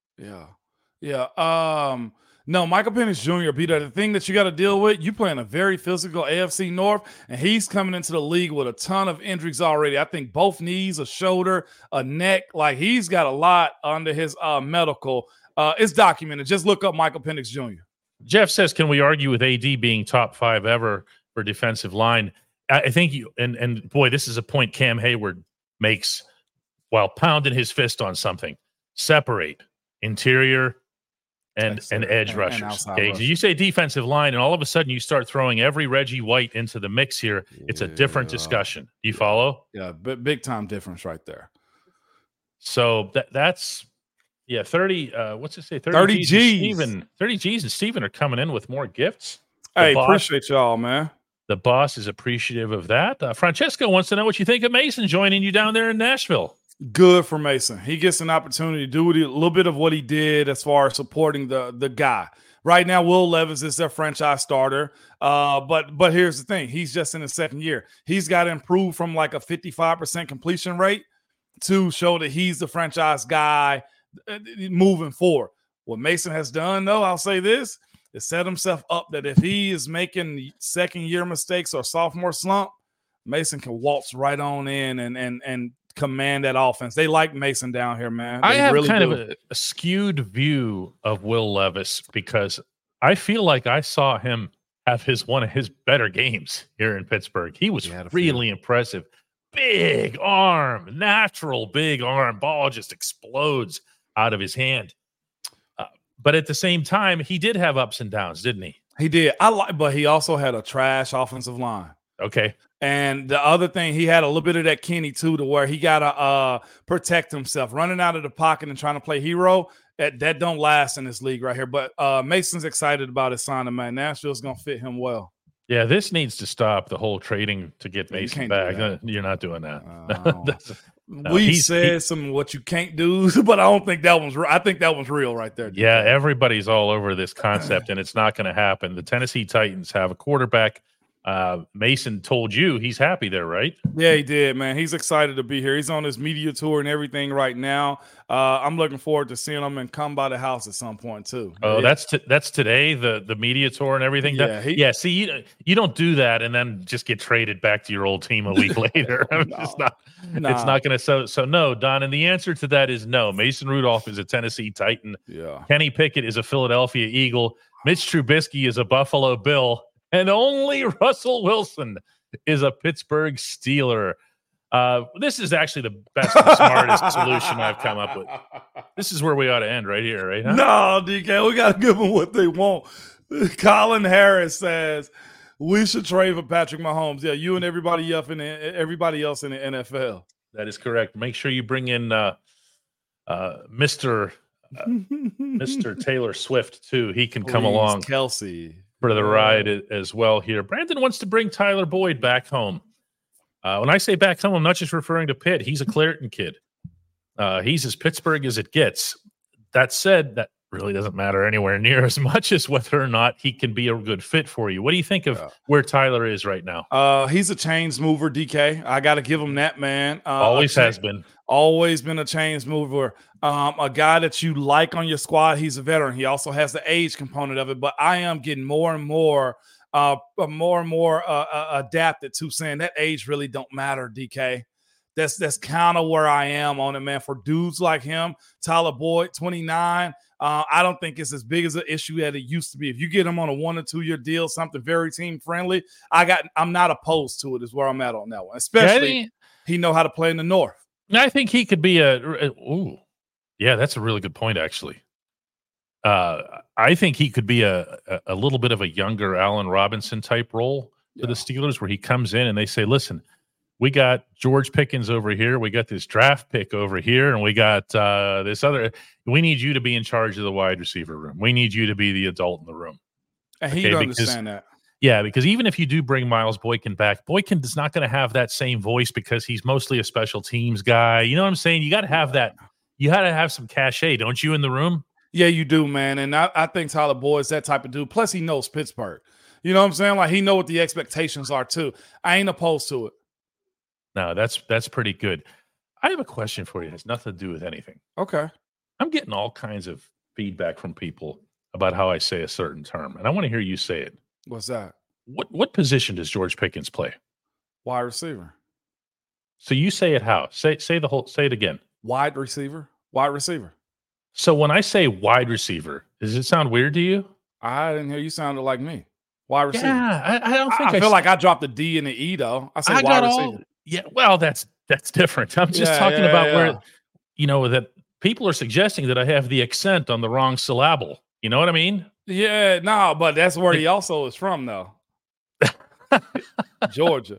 Yeah. No, Michael Penix Jr., Peter, the thing that you got to deal with, you playing a very physical AFC North, and he's coming into the league with a ton of injuries already. I think both knees, a shoulder, a neck. Like, he's got a lot under his medical. It's documented. Just look up Michael Penix Jr. Jeff says, can we argue with AD being top 5 ever for defensive line? I think you, and boy, this is a point Cam Hayward makes while pounding his fist on something. Separate interior and edge rushers. Okay, you say defensive line, and all of a sudden you start throwing every Reggie White into the mix here. It's a different discussion. Do you follow? Yeah, big time difference right there. So that's 30. What's it say? 30 G's. 30 G's and Steven are coming in with more gifts. Hey, appreciate y'all, man. The boss is appreciative of that. Francesco wants to know what you think of Mason joining you down there in Nashville. Good for Mason. He gets an opportunity to do a little bit of what he did as far as supporting the guy. Right now, Will Levis is their franchise starter. But here's the thing. He's just in his 2nd year. He's got to improve from like a 55% completion rate to show that he's the franchise guy moving forward. What Mason has done, though, I'll say this, is set himself up that if he is making 2nd-year mistakes or sophomore slump, Mason can waltz right on in and command that offense. They like Mason down here, man. I have really kind of a skewed view of Will Levis because I feel like I saw him have one of his better games here in Pittsburgh. He was really impressive. Big arm, natural big arm. Ball just explodes out of his hand. But at the same time, he did have ups and downs, didn't he? He did. But he also had a trash offensive line. Okay. And the other thing, he had a little bit of that Kenny, too, to where he got to protect himself. Running out of the pocket and trying to play hero, that don't last in this league right here. But Mason's excited about his signing, man. Nashville's going to fit him well. Yeah, this needs to stop, the whole trading to get Mason back. You're not doing that. We said some what you can't do, but I don't think that one's real. I think that one's real right there. Yeah, everybody's all over this concept, and it's not going to happen. The Tennessee Titans have a quarterback Mason told you he's happy there, right? Yeah, he did, man. He's excited to be here. He's on his media tour and everything right now. I'm looking forward to seeing him and come by the house at some point too. Oh, yeah. that's today, the media tour and everything. Yeah, See, you don't do that and then just get traded back to your old team a week later. It's not going to. So no, Don. And the answer to that is no. Mason Rudolph is a Tennessee Titan. Yeah. Kenny Pickett is a Philadelphia Eagle. Mitch Trubisky is a Buffalo Bill. And only Russell Wilson is a Pittsburgh Steeler. This is actually the best and smartest solution I've come up with. This is where we ought to end right here, right? Huh? No, DK, we got to give them what they want. Colin Harris says we should trade for Patrick Mahomes. Yeah, you and everybody else in the NFL. That is correct. Make sure you bring in Mr. Taylor Swift too. He can come along. Kelsey. For the ride as well here. Brandon wants to bring Tyler Boyd back home. When I say back home, I'm not just referring to Pitt. He's a Clareton kid. He's as Pittsburgh as it gets. That said, that really doesn't matter anywhere near as much as whether or not he can be a good fit for you. What do you think of where Tyler is right now? He's a chains mover, DK. I got to give him that, man. Always has been. Always been a chains mover. A guy that you like on your squad. He's a veteran. He also has the age component of it. But I am getting more and more adapted to saying that age really don't matter, DK. That's kind of where I am on it, man. For dudes like him, Tyler Boyd, 29. I don't think it's as big as an issue as it used to be. If you get him on a 1 or 2 year deal, something very team friendly, I'm not opposed to it. Is where I'm at on that one. Especially he know how to play in the North. I think he could be yeah, that's a really good point, actually. I think he could be a little bit of a younger Allen Robinson type role for the Steelers, where he comes in and they say, listen, we got George Pickens over here, we got this draft pick over here, and we got this other. We need you to be in charge of the wide receiver room. We need you to be the adult in the room. And he don't understand that. Yeah, because even if you do bring Miles Boykin back, Boykin is not going to have that same voice because he's mostly a special teams guy. You know what I'm saying? You got to have that. You got to have some cachet, don't you, in the room? Yeah, you do, man. And I think Tyler Boyd's that type of dude. Plus, he knows Pittsburgh. You know what I'm saying? Like, he know what the expectations are, too. I ain't opposed to it. No, that's pretty good. I have a question for you. It has nothing to do with anything. Okay. I'm getting all kinds of feedback from people about how I say a certain term, and I want to hear you say it. What's that? What position does George Pickens play? Wide receiver. So you say it how? Say it again. Wide receiver. Wide receiver. So when I say wide receiver, does it sound weird to you? I didn't hear you sounded like me. Wide receiver. Yeah, I don't think I feel like I dropped the D and the E though. I said wide receiver. Yeah, well, that's different. I'm just talking about where, that people are suggesting that I have the accent on the wrong syllable. You know what I mean? Yeah, no, but that's where he also is from, though. Georgia.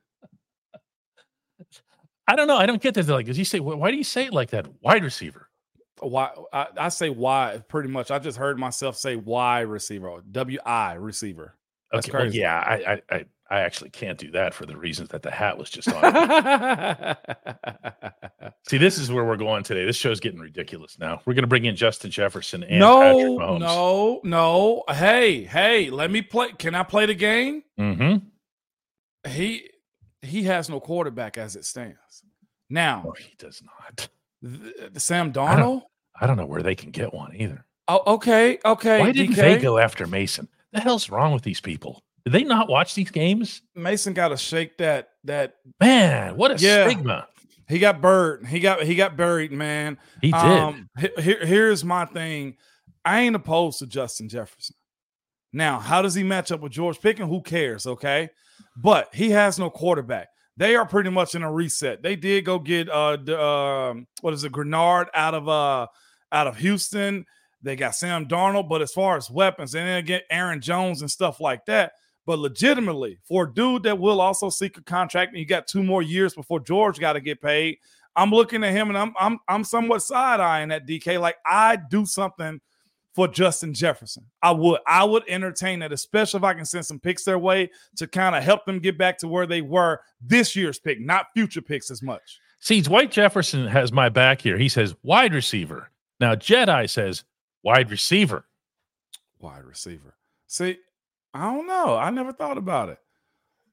I don't know. I don't get that. Like, does he say? Why do you say it like that? Wide receiver. Why? I say wide pretty much. I just heard myself say Y receiver, W-I receiver. That's okay, crazy. Well, yeah, I actually can't do that for the reasons that the hat was just on. See, this is where we're going today. This show's getting ridiculous now. We're going to bring in Justin Jefferson and Patrick Mahomes. No. Hey, let me play. Can I play the game? Mm-hmm. He has no quarterback as it stands. Now. No, he does not. The Sam Darnold? I don't know where they can get one either. Oh, okay. Why didn't they go after Mason? The hell's wrong with these people? Did they not watch these games? Mason got to shake that. Man, what a stigma. He got buried. He got buried, man. He did. Here's my thing. I ain't opposed to Justin Jefferson. Now, how does he match up with George Pickens? Who cares? Okay, but he has no quarterback. They are pretty much in a reset. They did go get Grenard out of Houston. They got Sam Darnold, but as far as weapons, and then get Aaron Jones and stuff like that. But legitimately, for a dude that will also seek a contract, and you got 2 more years before George got to get paid, I'm looking at him and I'm somewhat side-eyeing that, DK. Like, I'd do something for Justin Jefferson. I would entertain that, especially if I can send some picks their way to kind of help them get back to where they were this year's pick, not future picks as much. See, Dwight Jefferson has my back here. He says wide receiver. Now, Jedi says wide receiver. Wide receiver. See, I don't know. I never thought about it.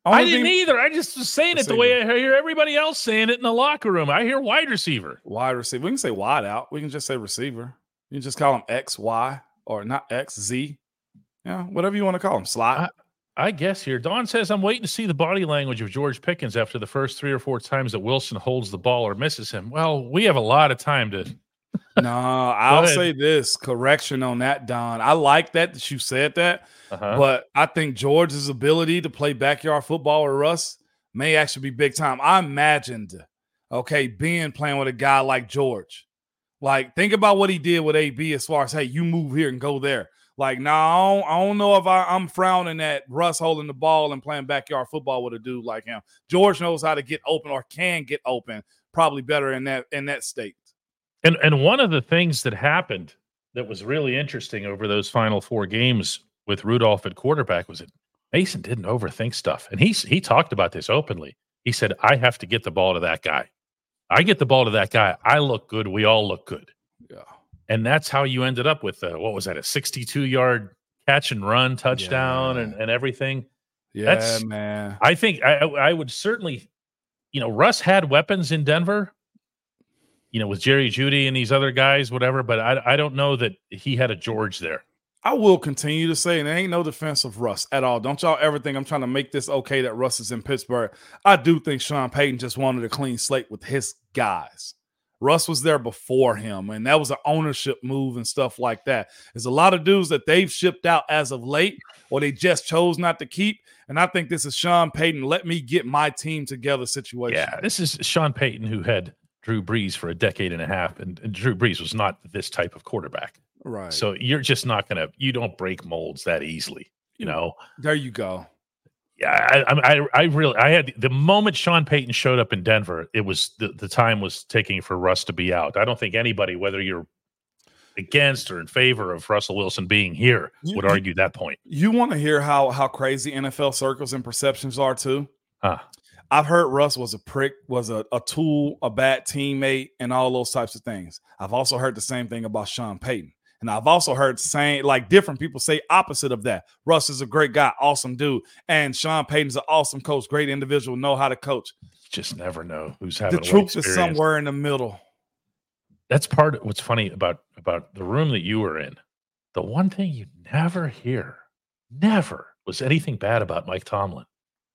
I didn't either. I just was saying it the way I hear everybody else saying it in the locker room. I hear wide receiver. Wide receiver. We can say wide out. We can just say receiver. You can just call him X, Y, or not X, Z. Yeah, whatever you want to call him. Slot. I guess here. Don says, I'm waiting to see the body language of George Pickens after the first 3 or 4 times that Wilson holds the ball or misses him. Well, we have a lot of time to. No, I'll say this. Correction on that, Don. I like that you said that. But I think George's ability to play backyard football with Russ may actually be big time. I imagined, Ben playing with a guy like George. Like, think about what he did with AB as far as, hey, you move here and go there. Like, no, I don't know if I'm frowning at Russ holding the ball and playing backyard football with a dude like him. George knows how to get open or can get open probably better in that state. And one of the things that happened that was really interesting over those final 4 games with Rudolph at quarterback was that Mason didn't overthink stuff. And he talked about this openly. He said, I have to get the ball to that guy. I get the ball to that guy. I look good. We all look good. Yeah. And that's how you ended up with, a 62-yard catch and run touchdown and everything. Yeah, man. I think I would certainly, Russ had weapons in Denver, with Jerry Jeudy and these other guys, whatever, but I don't know that he had a George there. I will continue to say, and there ain't no defense of Russ at all. Don't y'all ever think I'm trying to make this okay that Russ is in Pittsburgh. I do think Sean Payton just wanted a clean slate with his guys. Russ was there before him, and that was an ownership move and stuff like that. There's a lot of dudes that they've shipped out as of late, or they just chose not to keep, and I think this is Sean Payton, let me get my team together situation. Yeah, this is Sean Payton who had Drew Brees for a decade and a half, and Drew Brees was not this type of quarterback. Right. So you're just not going to – you don't break molds that easily, There you go. Yeah, I had the moment Sean Payton showed up in Denver, it was the time was taking for Russ to be out. I don't think anybody, whether you're against or in favor of Russell Wilson being here, would argue that point. You want to hear how crazy NFL circles and perceptions are too? I've heard Russ was a prick, was a tool, a bad teammate, and all those types of things. I've also heard the same thing about Sean Payton. And I've also heard different people say opposite of that. Russ is a great guy, awesome dude. And Sean Payton's an awesome coach, great individual, know how to coach. Just never know who's having the truth is somewhere in the middle. That's part of what's funny about the room that you were in. The one thing you never hear, never, was anything bad about Mike Tomlin.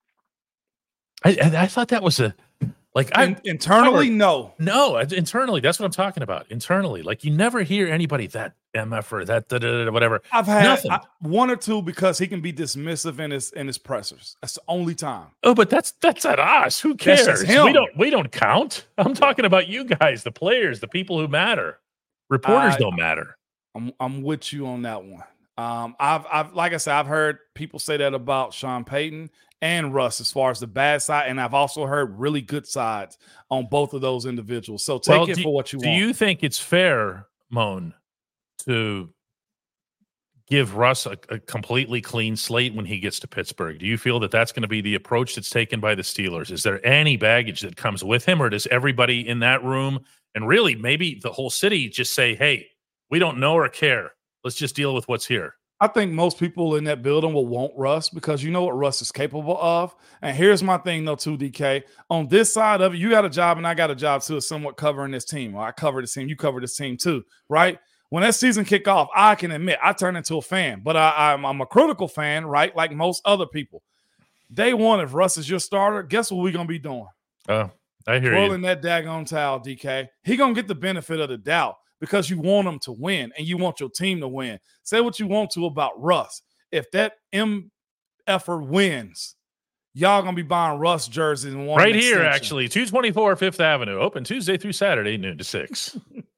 I thought that was internally, no, internally. That's what I'm talking about. Internally, like you never hear anybody that MF or that whatever. I've had one or two because he can be dismissive in his pressers. That's the only time. Oh, but that's at us. Who cares? We don't count. I'm talking about you guys, the players, the people who matter. Reporters don't matter. I'm with you on that one. I've like I said, I've heard people say that about Sean Payton and Russ as far as the bad side, and I've also heard really good sides on both of those individuals. So take it for what you want. Do you think it's fair, Moan, to give Russ a completely clean slate when he gets to Pittsburgh? Do you feel that that's going to be the approach that's taken by the Steelers? Is there any baggage that comes with him, or does everybody in that room and really maybe the whole city just say, hey, we don't know or care. Let's just deal with what's here? I think most people in that building will want Russ because you know what Russ is capable of. And here's my thing, though, too, DK. On this side of it, you got a job and I got a job, too, somewhat covering this team. Well, I cover this team. You cover this team, too, right? When that season kick off, I can admit I turn into a fan. But I'm a critical fan, right, like most other people. Day one, if Russ is your starter, guess what we're going to be doing? Oh, I hear you. Twirling that daggone towel, DK. He going to get the benefit of the doubt. Because you want them to win and you want your team to win. Say what you want to about Russ. If that effort wins, y'all going to be buying Russ jerseys and one right here, actually. 224 Fifth Avenue. Open Tuesday through Saturday, noon to 6.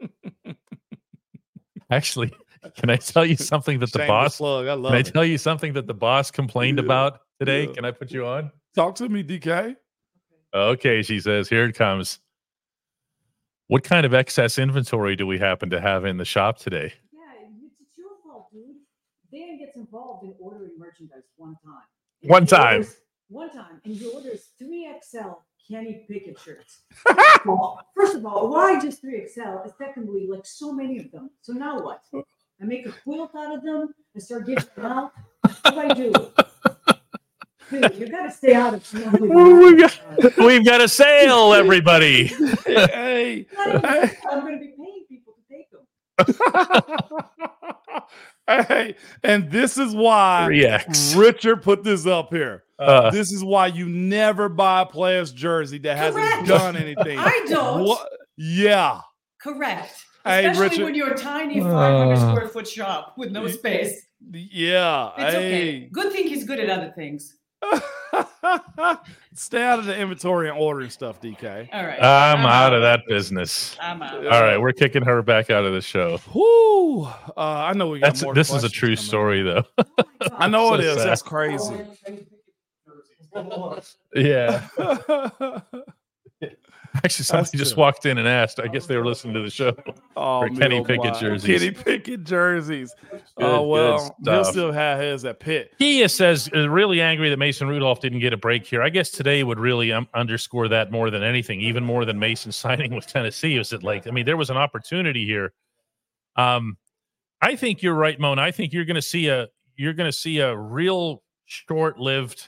Actually, can I tell you something that the boss plug. Can I tell you something that the boss complained about today? Yeah. Can I put you on? Talk to me, DK. Okay, she says, here it comes. What kind of excess inventory do we happen to have in the shop today? Yeah, it's your fault, dude. Dan gets involved in ordering merchandise one time. One time, and he orders 3XL Kenny Pickett shirts. First of all, why just 3XL? It's technically like so many of them. So now what? I make a quilt out of them and start giving them out? What do I do? Dude, you got to stay out of We've got a sale, everybody. Hey, I'm going to be paying people to take them. hey, and this is why 3X. Richard put this up here. This is why you never buy a player's jersey that hasn't Correct. done anything. I don't. What? Yeah. Correct. Hey, Especially Richard. when you're a tiny 500 square foot shop with no space. Yeah. It's okay. Hey. Good thing he's good at other things. Stay out of the inventory and ordering stuff, DK. All right. I'm out of that business. I'm out. All right, we're kicking her back out of the show. Whoo. I know we got more. This is a questions true coming. story, though. I know So it is. sad. That's crazy. Yeah. Actually, somebody That's just true. walked in and asked. I guess they were listening to the show. Oh, For Kenny man, Pickett my. jerseys. Kenny Pickett jerseys. Good Well, he'll stuff. still have his at Pitt. He says really angry that Mason Rudolph didn't get a break here. I guess today would really underscore that more than anything, even more than Mason signing with Tennessee. Is it like, I mean, there was an opportunity here. I think you're right, Moan. I think you're going to see a real short-lived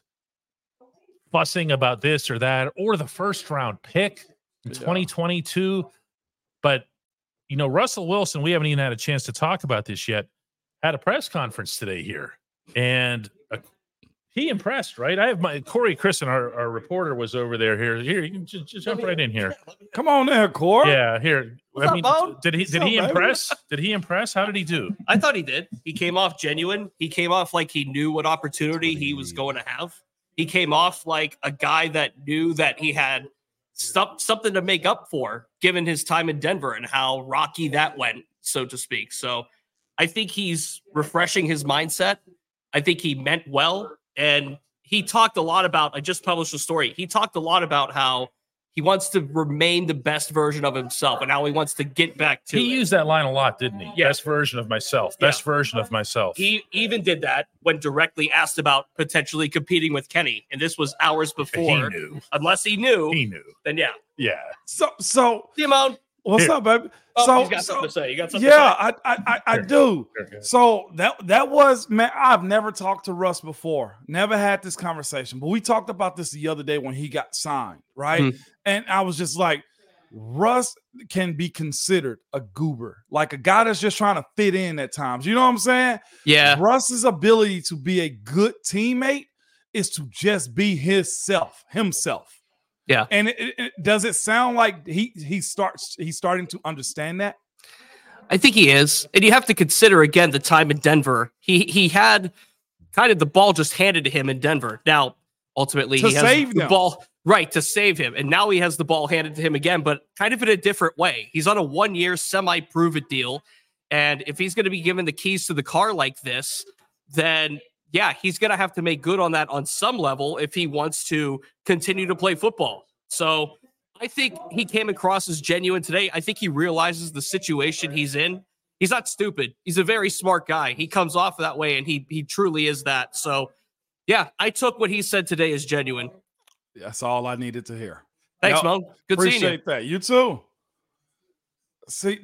fussing about this or that, or the first round pick in 2022. But you know, Russell Wilson, we haven't even had a chance to talk about this yet, had a press conference today here, and he impressed, right? I have my Corey Christen, our reporter, was over there. Here, you can just jump right in here. Come on there, Corey. Yeah, here. What's up, Bo? Did he up, baby? impress? Did he impress? How did he do? I thought he did. He came off genuine. He came off like he knew what opportunity he was going to have. He came off like a guy that knew that he had something to make up for, given his time in Denver and how rocky that went, so to speak. So I think he's refreshing his mindset. I think he meant well. And he talked a lot about, I just published a story. He talked a lot about how he wants to remain the best version of himself and how he wants to get back to He used that line a lot, didn't he? Yeah. Best version of myself. Yeah. Best version of myself. He even did that when directly asked about potentially competing with Kenny. And this was hours before. He knew. Unless he knew, He knew. then yeah. Yeah. So Simone. what's Here. up, baby? Oh, he's got something to say. You got something Yeah, to say? I Here. do. Here. So that was, man, I've never talked to Russ before. Never had this conversation. But we talked about this the other day when he got signed, right? Mhm. And I was just like, Russ can be considered a goober, like a guy that's just trying to fit in at times. You know what I'm saying? Yeah. Russ's ability to be a good teammate is to just be himself. Yeah. And does it sound like he's starting to understand that? I think he is. And you have to consider again the time in Denver. He had kind of the ball just handed to him in Denver. Now, ultimately, To he has save the them. ball right to save him. And now he has the ball handed to him again, but kind of in a different way. He's on a 1-year semi-prove it deal. And if he's going to be given the keys to the car like this, then yeah, he's going to have to make good on that on some level if he wants to continue to play football. So I think he came across as genuine today. I think he realizes the situation he's in. He's not stupid. He's a very smart guy. He comes off that way, and he truly is that. So, yeah, I took what he said today as genuine. That's all I needed to hear. Thanks, Yep. Mo. Good seeing you. Appreciate that. You too. See,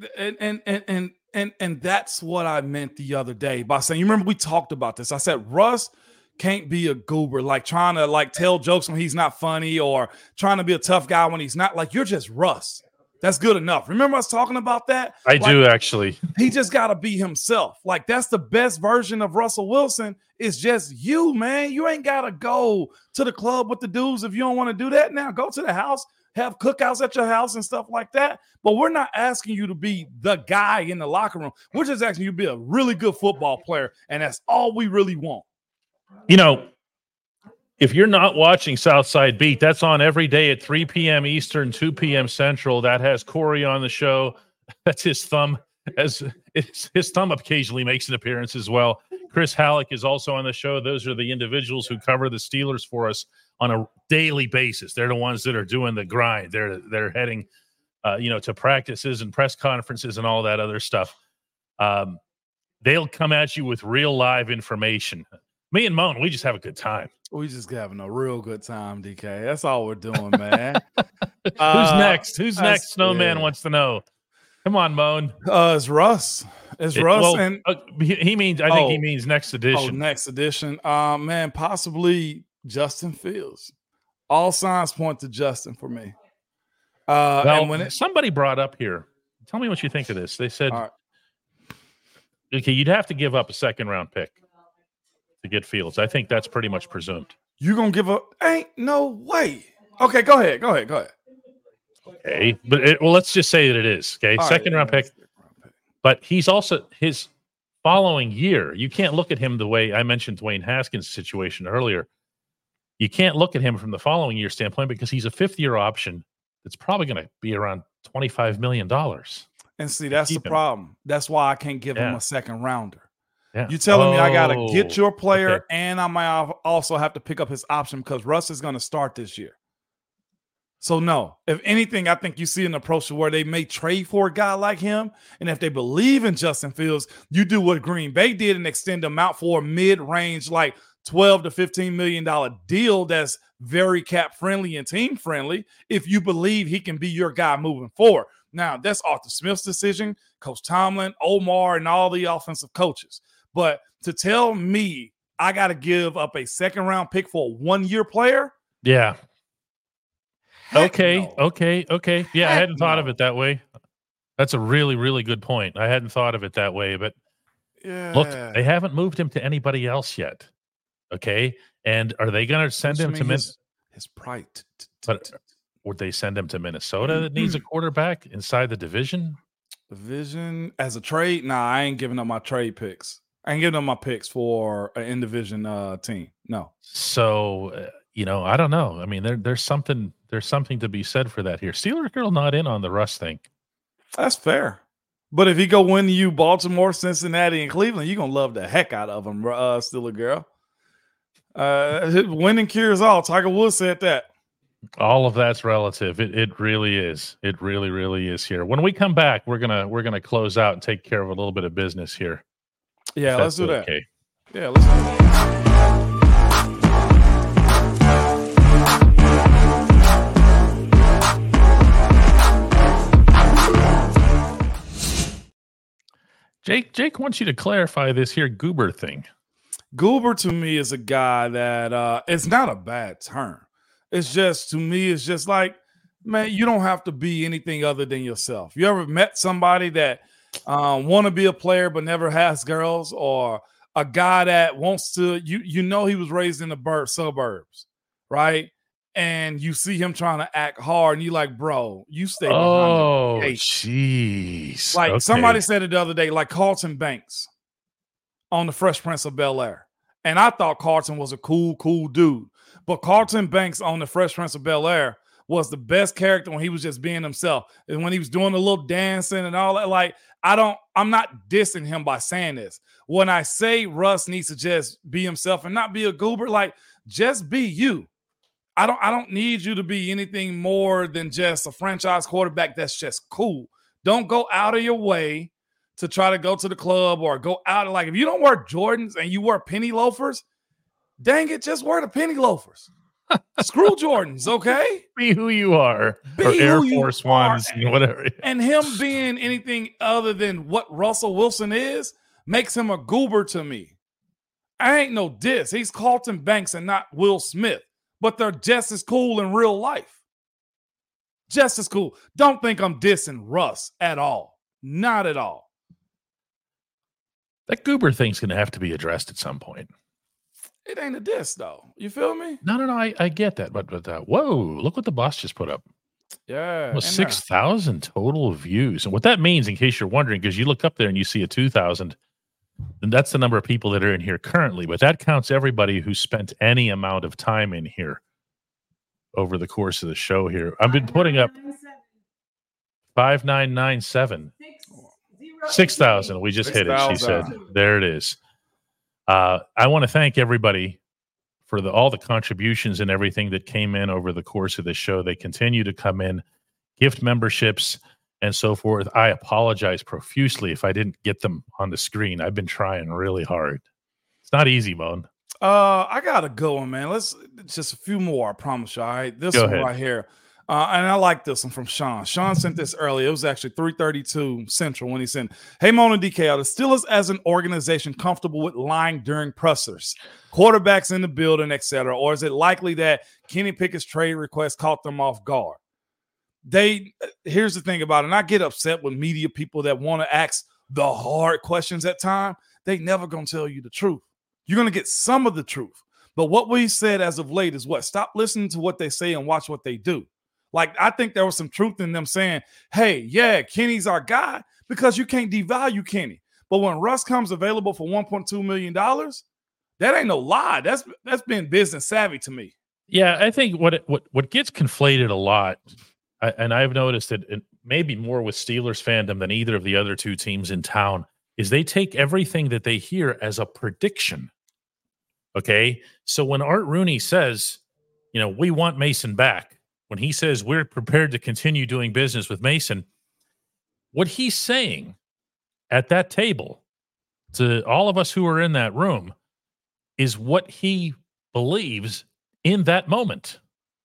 and that's what I meant the other day by saying, you remember we talked about this. I said Russ can't be a goober, like trying to like tell jokes when he's not funny or trying to be a tough guy when he's not. Like, you're just Russ. That's good enough. Remember us talking about that? I Like, do actually. He just got to be himself. Like, that's the best version of Russell Wilson. It's just you, man. You ain't got to go to the club with the dudes if you don't want to do that. Now go to the house, have cookouts at your house and stuff like that. But we're not asking you to be the guy in the locker room. We're just asking you to be a really good football player. And that's all we really want. You know, if you're not watching Southside Beat, that's on every day at 3 p.m. Eastern, 2 p.m. Central. That has Corey on the show. That's his thumb. His thumb occasionally makes an appearance as well. Chris Halleck is also on the show. Those are the individuals who cover the Steelers for us on a daily basis. They're the ones that are doing the grind. They're heading, to practices and press conferences and all that other stuff. They'll come at you with real live information. Me and Moan, we just have a good time. We just having a real good time, DK. That's all we're doing, man. Who's next? Who's next? Snowman yeah. wants to know. Come on, Moan. It's Russ. It's Russ. Well, he means, I think he means next edition. Oh, next edition. Man, possibly Justin Fields. All signs point to Justin for me. Somebody brought up here, tell me what you think of this. They said, right. Okay, you'd have to give up a second-round pick to get Fields. I think that's pretty much presumed. You going to give up? Ain't no way. Okay, go ahead. Okay, but let's just say that it is. Okay, second-round pick. But he's also his following year. You can't look at him the way I mentioned Dwayne Haskins' situation earlier. You can't look at him from the following year standpoint because he's a fifth-year option that's probably going to be around $25 million. And see, that's the problem. That's why I can't give him a second rounder. Yeah. You're telling me I got to get your player and I might also have to pick up his option because Russ is going to start this year. So, no. If anything, I think you see an approach where they may trade for a guy like him. And if they believe in Justin Fields, you do what Green Bay did and extend him out for a mid-range, like $12 to $15 million deal that's very cap-friendly and team-friendly if you believe he can be your guy moving forward. Now, that's Arthur Smith's decision, Coach Tomlin, Omar, and all the offensive coaches. But to tell me I got to give up a second-round pick for a one-year player? Yeah. Okay. Yeah, I hadn't thought no. of it that way. That's a really, really good point. I hadn't thought of it that way. But look, they haven't moved him to anybody else yet. Okay. And are they going to send him to his pride? But would they send him to Minnesota that needs a quarterback inside the division? Division as a trade? Nah, I ain't giving up my trade picks. I ain't giving up my picks for an in-division team. No. So, I don't know. I mean, there's something to be said for that here. Steeler girl not in on the Russ thing. That's fair. But if he go win you Baltimore, Cincinnati, and Cleveland, you're going to love the heck out of him, Steeler girl. Winning cures all. Tiger Woods said that. All of that's relative. It really is. It really, really is here. When we come back, we're gonna close out and take care of a little bit of business here. Yeah, let's do that. Okay. Yeah, let's do that. Jake wants you to clarify this here Goober thing. Goober to me is a guy that it's not a bad term. It's just, to me, it's just like, man, you don't have to be anything other than yourself. You ever met somebody that want to be a player but never has girls, or a guy that wants to, he was raised in the suburbs, right? And you see him trying to act hard, and you're like, bro, you stay behind the gate. Jeez. Like somebody said it the other day, like Carlton Banks on the Fresh Prince of Bel-Air. And I thought Carlton was a cool dude. But Carlton Banks on the Fresh Prince of Bel-Air was the best character when he was just being himself. And when he was doing a little dancing and all that, like, I'm not dissing him by saying this. When I say Russ needs to just be himself and not be a goober, like, just be you. I don't need you to be anything more than just a franchise quarterback that's just cool. Don't go out of your way to try to go to the club or go out. Like, if you don't wear Jordans and you wear penny loafers, dang it, just wear the penny loafers. Screw Jordans, okay? Be who you are. Or Air Force Ones and whatever. And him being anything other than what Russell Wilson is makes him a goober to me. I ain't no diss. He's Carlton Banks and not Will Smith. But they're just as cool in real life. Just as cool. Don't think I'm dissing Russ at all. Not at all. That goober thing's going to have to be addressed at some point. It ain't a diss, though. You feel me? No, I get that. But whoa, look what the boss just put up. Yeah. Well, 6,000 total views. And what that means, in case you're wondering, because you look up there and you see a 2,000, then that's the number of people that are in here currently. But that counts everybody who spent any amount of time in here over the course of the show here. I've been putting up 5997. 6,000. We just 6, hit it. She said, there it is. I want to thank everybody for all the contributions and everything that came in over the course of the show. They continue to come in, gift memberships and so forth. I apologize profusely if I didn't get them on the screen. I've been trying really hard. It's not easy, Moan. I got a good one, man. Let's just a few more. I promise you. All right. This one right here. And I like this one from Sean. Sean sent this earlier. It was actually 3:32 Central when he sent, "Hey, Mona DK, are the Steelers as an organization comfortable with lying during pressers, quarterbacks in the building, etc., or is it likely that Kenny Pickett's trade request caught them off guard?" Here's the thing about it, and I get upset with media people that want to ask the hard questions at times. They never gonna tell you the truth. You're gonna get some of the truth, but what we said as of late is what? Stop listening to what they say and watch what they do. Like, I think there was some truth in them saying, "Hey, yeah, Kenny's our guy," because you can't devalue Kenny. But when Russ comes available for $1.2 million, that ain't no lie. That's been business savvy to me. Yeah, I think what gets conflated a lot, and I've noticed it maybe more with Steelers fandom than either of the other two teams in town, is they take everything that they hear as a prediction. Okay, so when Art Rooney says, we want Mason back, when he says we're prepared to continue doing business with Mason, what he's saying at that table to all of us who are in that room is what he believes in that moment.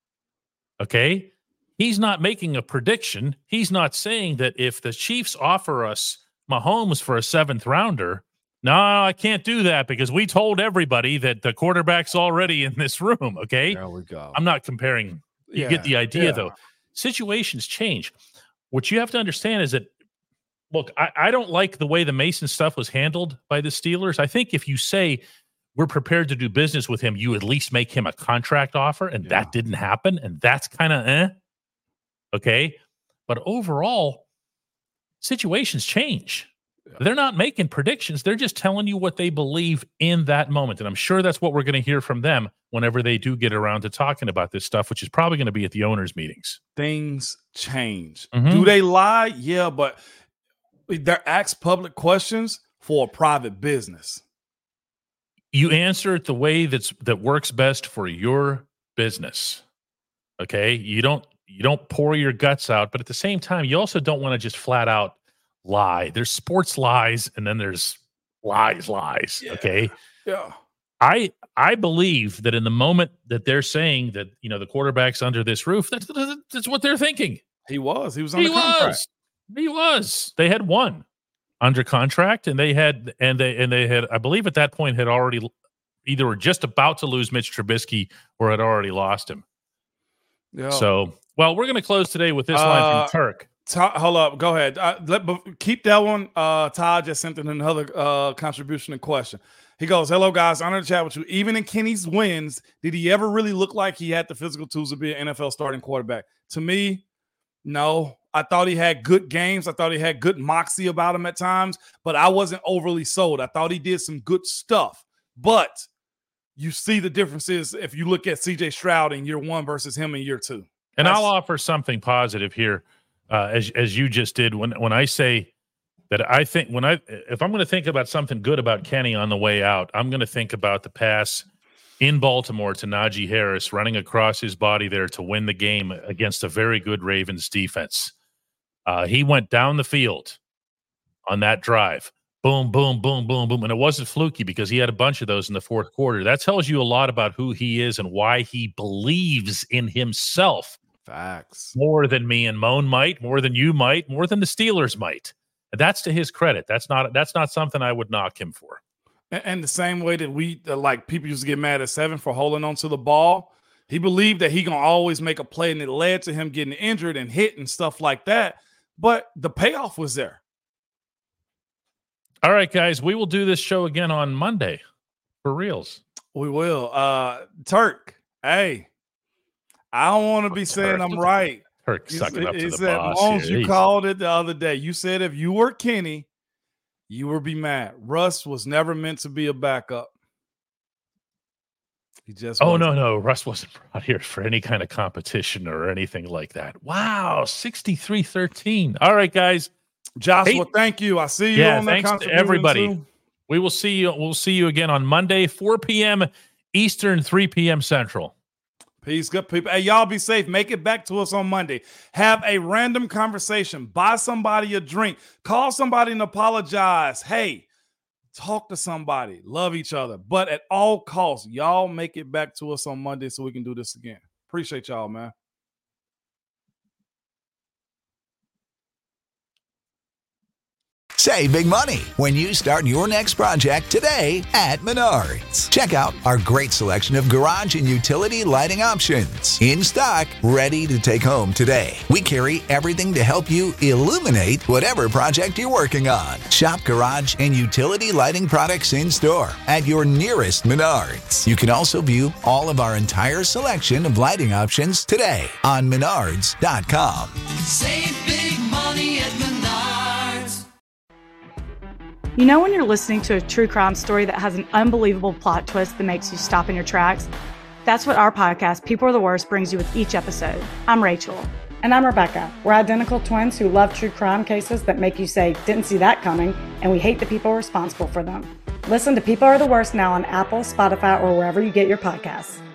Okay? He's not making a prediction. He's not saying that if the Chiefs offer us Mahomes for a 7th rounder, no, I can't do that because we told everybody that the quarterback's already in this room. Okay? There we go. I'm not comparing. You get the idea, though. Situations change. What you have to understand is that, look, I don't like the way the Mason stuff was handled by the Steelers. I think if you say we're prepared to do business with him, you at least make him a contract offer, and that didn't happen, and that's kind of okay? But overall, situations change. They're not making predictions. They're just telling you what they believe in that moment. And I'm sure that's what we're going to hear from them whenever they do get around to talking about this stuff, which is probably going to be at the owners' meetings. Things change. Mm-hmm. Do they lie? Yeah, but they're asked public questions for a private business. You answer it the way that works best for your business. Okay? You don't pour your guts out, but at the same time, you also don't want to just flat out lie. There's sports lies, and then there's lies. Okay. Yeah. I believe that in the moment that they're saying that the quarterback's under this roof, that's what they're thinking. He was under contract. He was. They had one under contract, and they had I believe at that point had already either were just about to lose Mitch Trubisky or had already lost him. Yeah. So, well, we're going to close today with this line from Turk. Hold up. Go ahead. Keep that one. Todd just sent in another contribution and question. He goes, "Hello, guys. Honor to chat with you. Even in Kenny's wins, did he ever really look like he had the physical tools to be an NFL starting quarterback? To me, no. I thought he had good games. I thought he had good moxie about him at times, but I wasn't overly sold. I thought he did some good stuff. But you see the differences if you look at C.J. Stroud in year 1 versus him in year 2. And I'll offer something positive here. As you just did, when I say that I think if I'm going to think about something good about Kenny on the way out, I'm going to think about the pass in Baltimore to Najee Harris running across his body there to win the game against a very good Ravens defense. He went down the field on that drive. Boom, boom, boom, boom, boom. And it wasn't fluky because he had a bunch of those in the fourth quarter. That tells you a lot about who he is and why he believes in himself. Facts. More than me and Moan might, more than you might, more than the Steelers might. And that's to his credit. That's not something I would knock him for. And the same way that we like people used to get mad at Seven for holding on to the ball, he believed that he gonna always make a play, and it led to him getting injured and hit and stuff like that. But the payoff was there. All right, guys, we will do this show again on Monday for reals. We will. Turk, hey. I don't want to be saying I'm right. Turk sucking up to the boss. Moans, you called it the other day. You said if you were Kenny, you would be mad. Russ was never meant to be a backup. He just no. Russ wasn't brought here for any kind of competition or anything like that. Wow, 63-13. All right, guys. Joshua, thank you. I see you on that. Thanks to everybody. Too. We will see you. We'll see you again on Monday, 4 p.m. Eastern, 3 p.m. Central. Peace, good people. Hey, y'all be safe. Make it back to us on Monday. Have a random conversation. Buy somebody a drink. Call somebody and apologize. Hey, talk to somebody. Love each other. But at all costs, y'all make it back to us on Monday so we can do this again. Appreciate y'all, man. Save big money when you start your next project today at Menards. Check out our great selection of garage and utility lighting options. In stock, ready to take home today. We carry everything to help you illuminate whatever project you're working on. Shop garage and utility lighting products in store at your nearest Menards. You can also view all of our entire selection of lighting options today on Menards.com. Save big money at Menards. You know when you're listening to a true crime story that has an unbelievable plot twist that makes you stop in your tracks? That's what our podcast, People Are the Worst, brings you with each episode. I'm Rachel. And I'm Rebecca. We're identical twins who love true crime cases that make you say, didn't see that coming, and we hate the people responsible for them. Listen to People Are the Worst now on Apple, Spotify, or wherever you get your podcasts.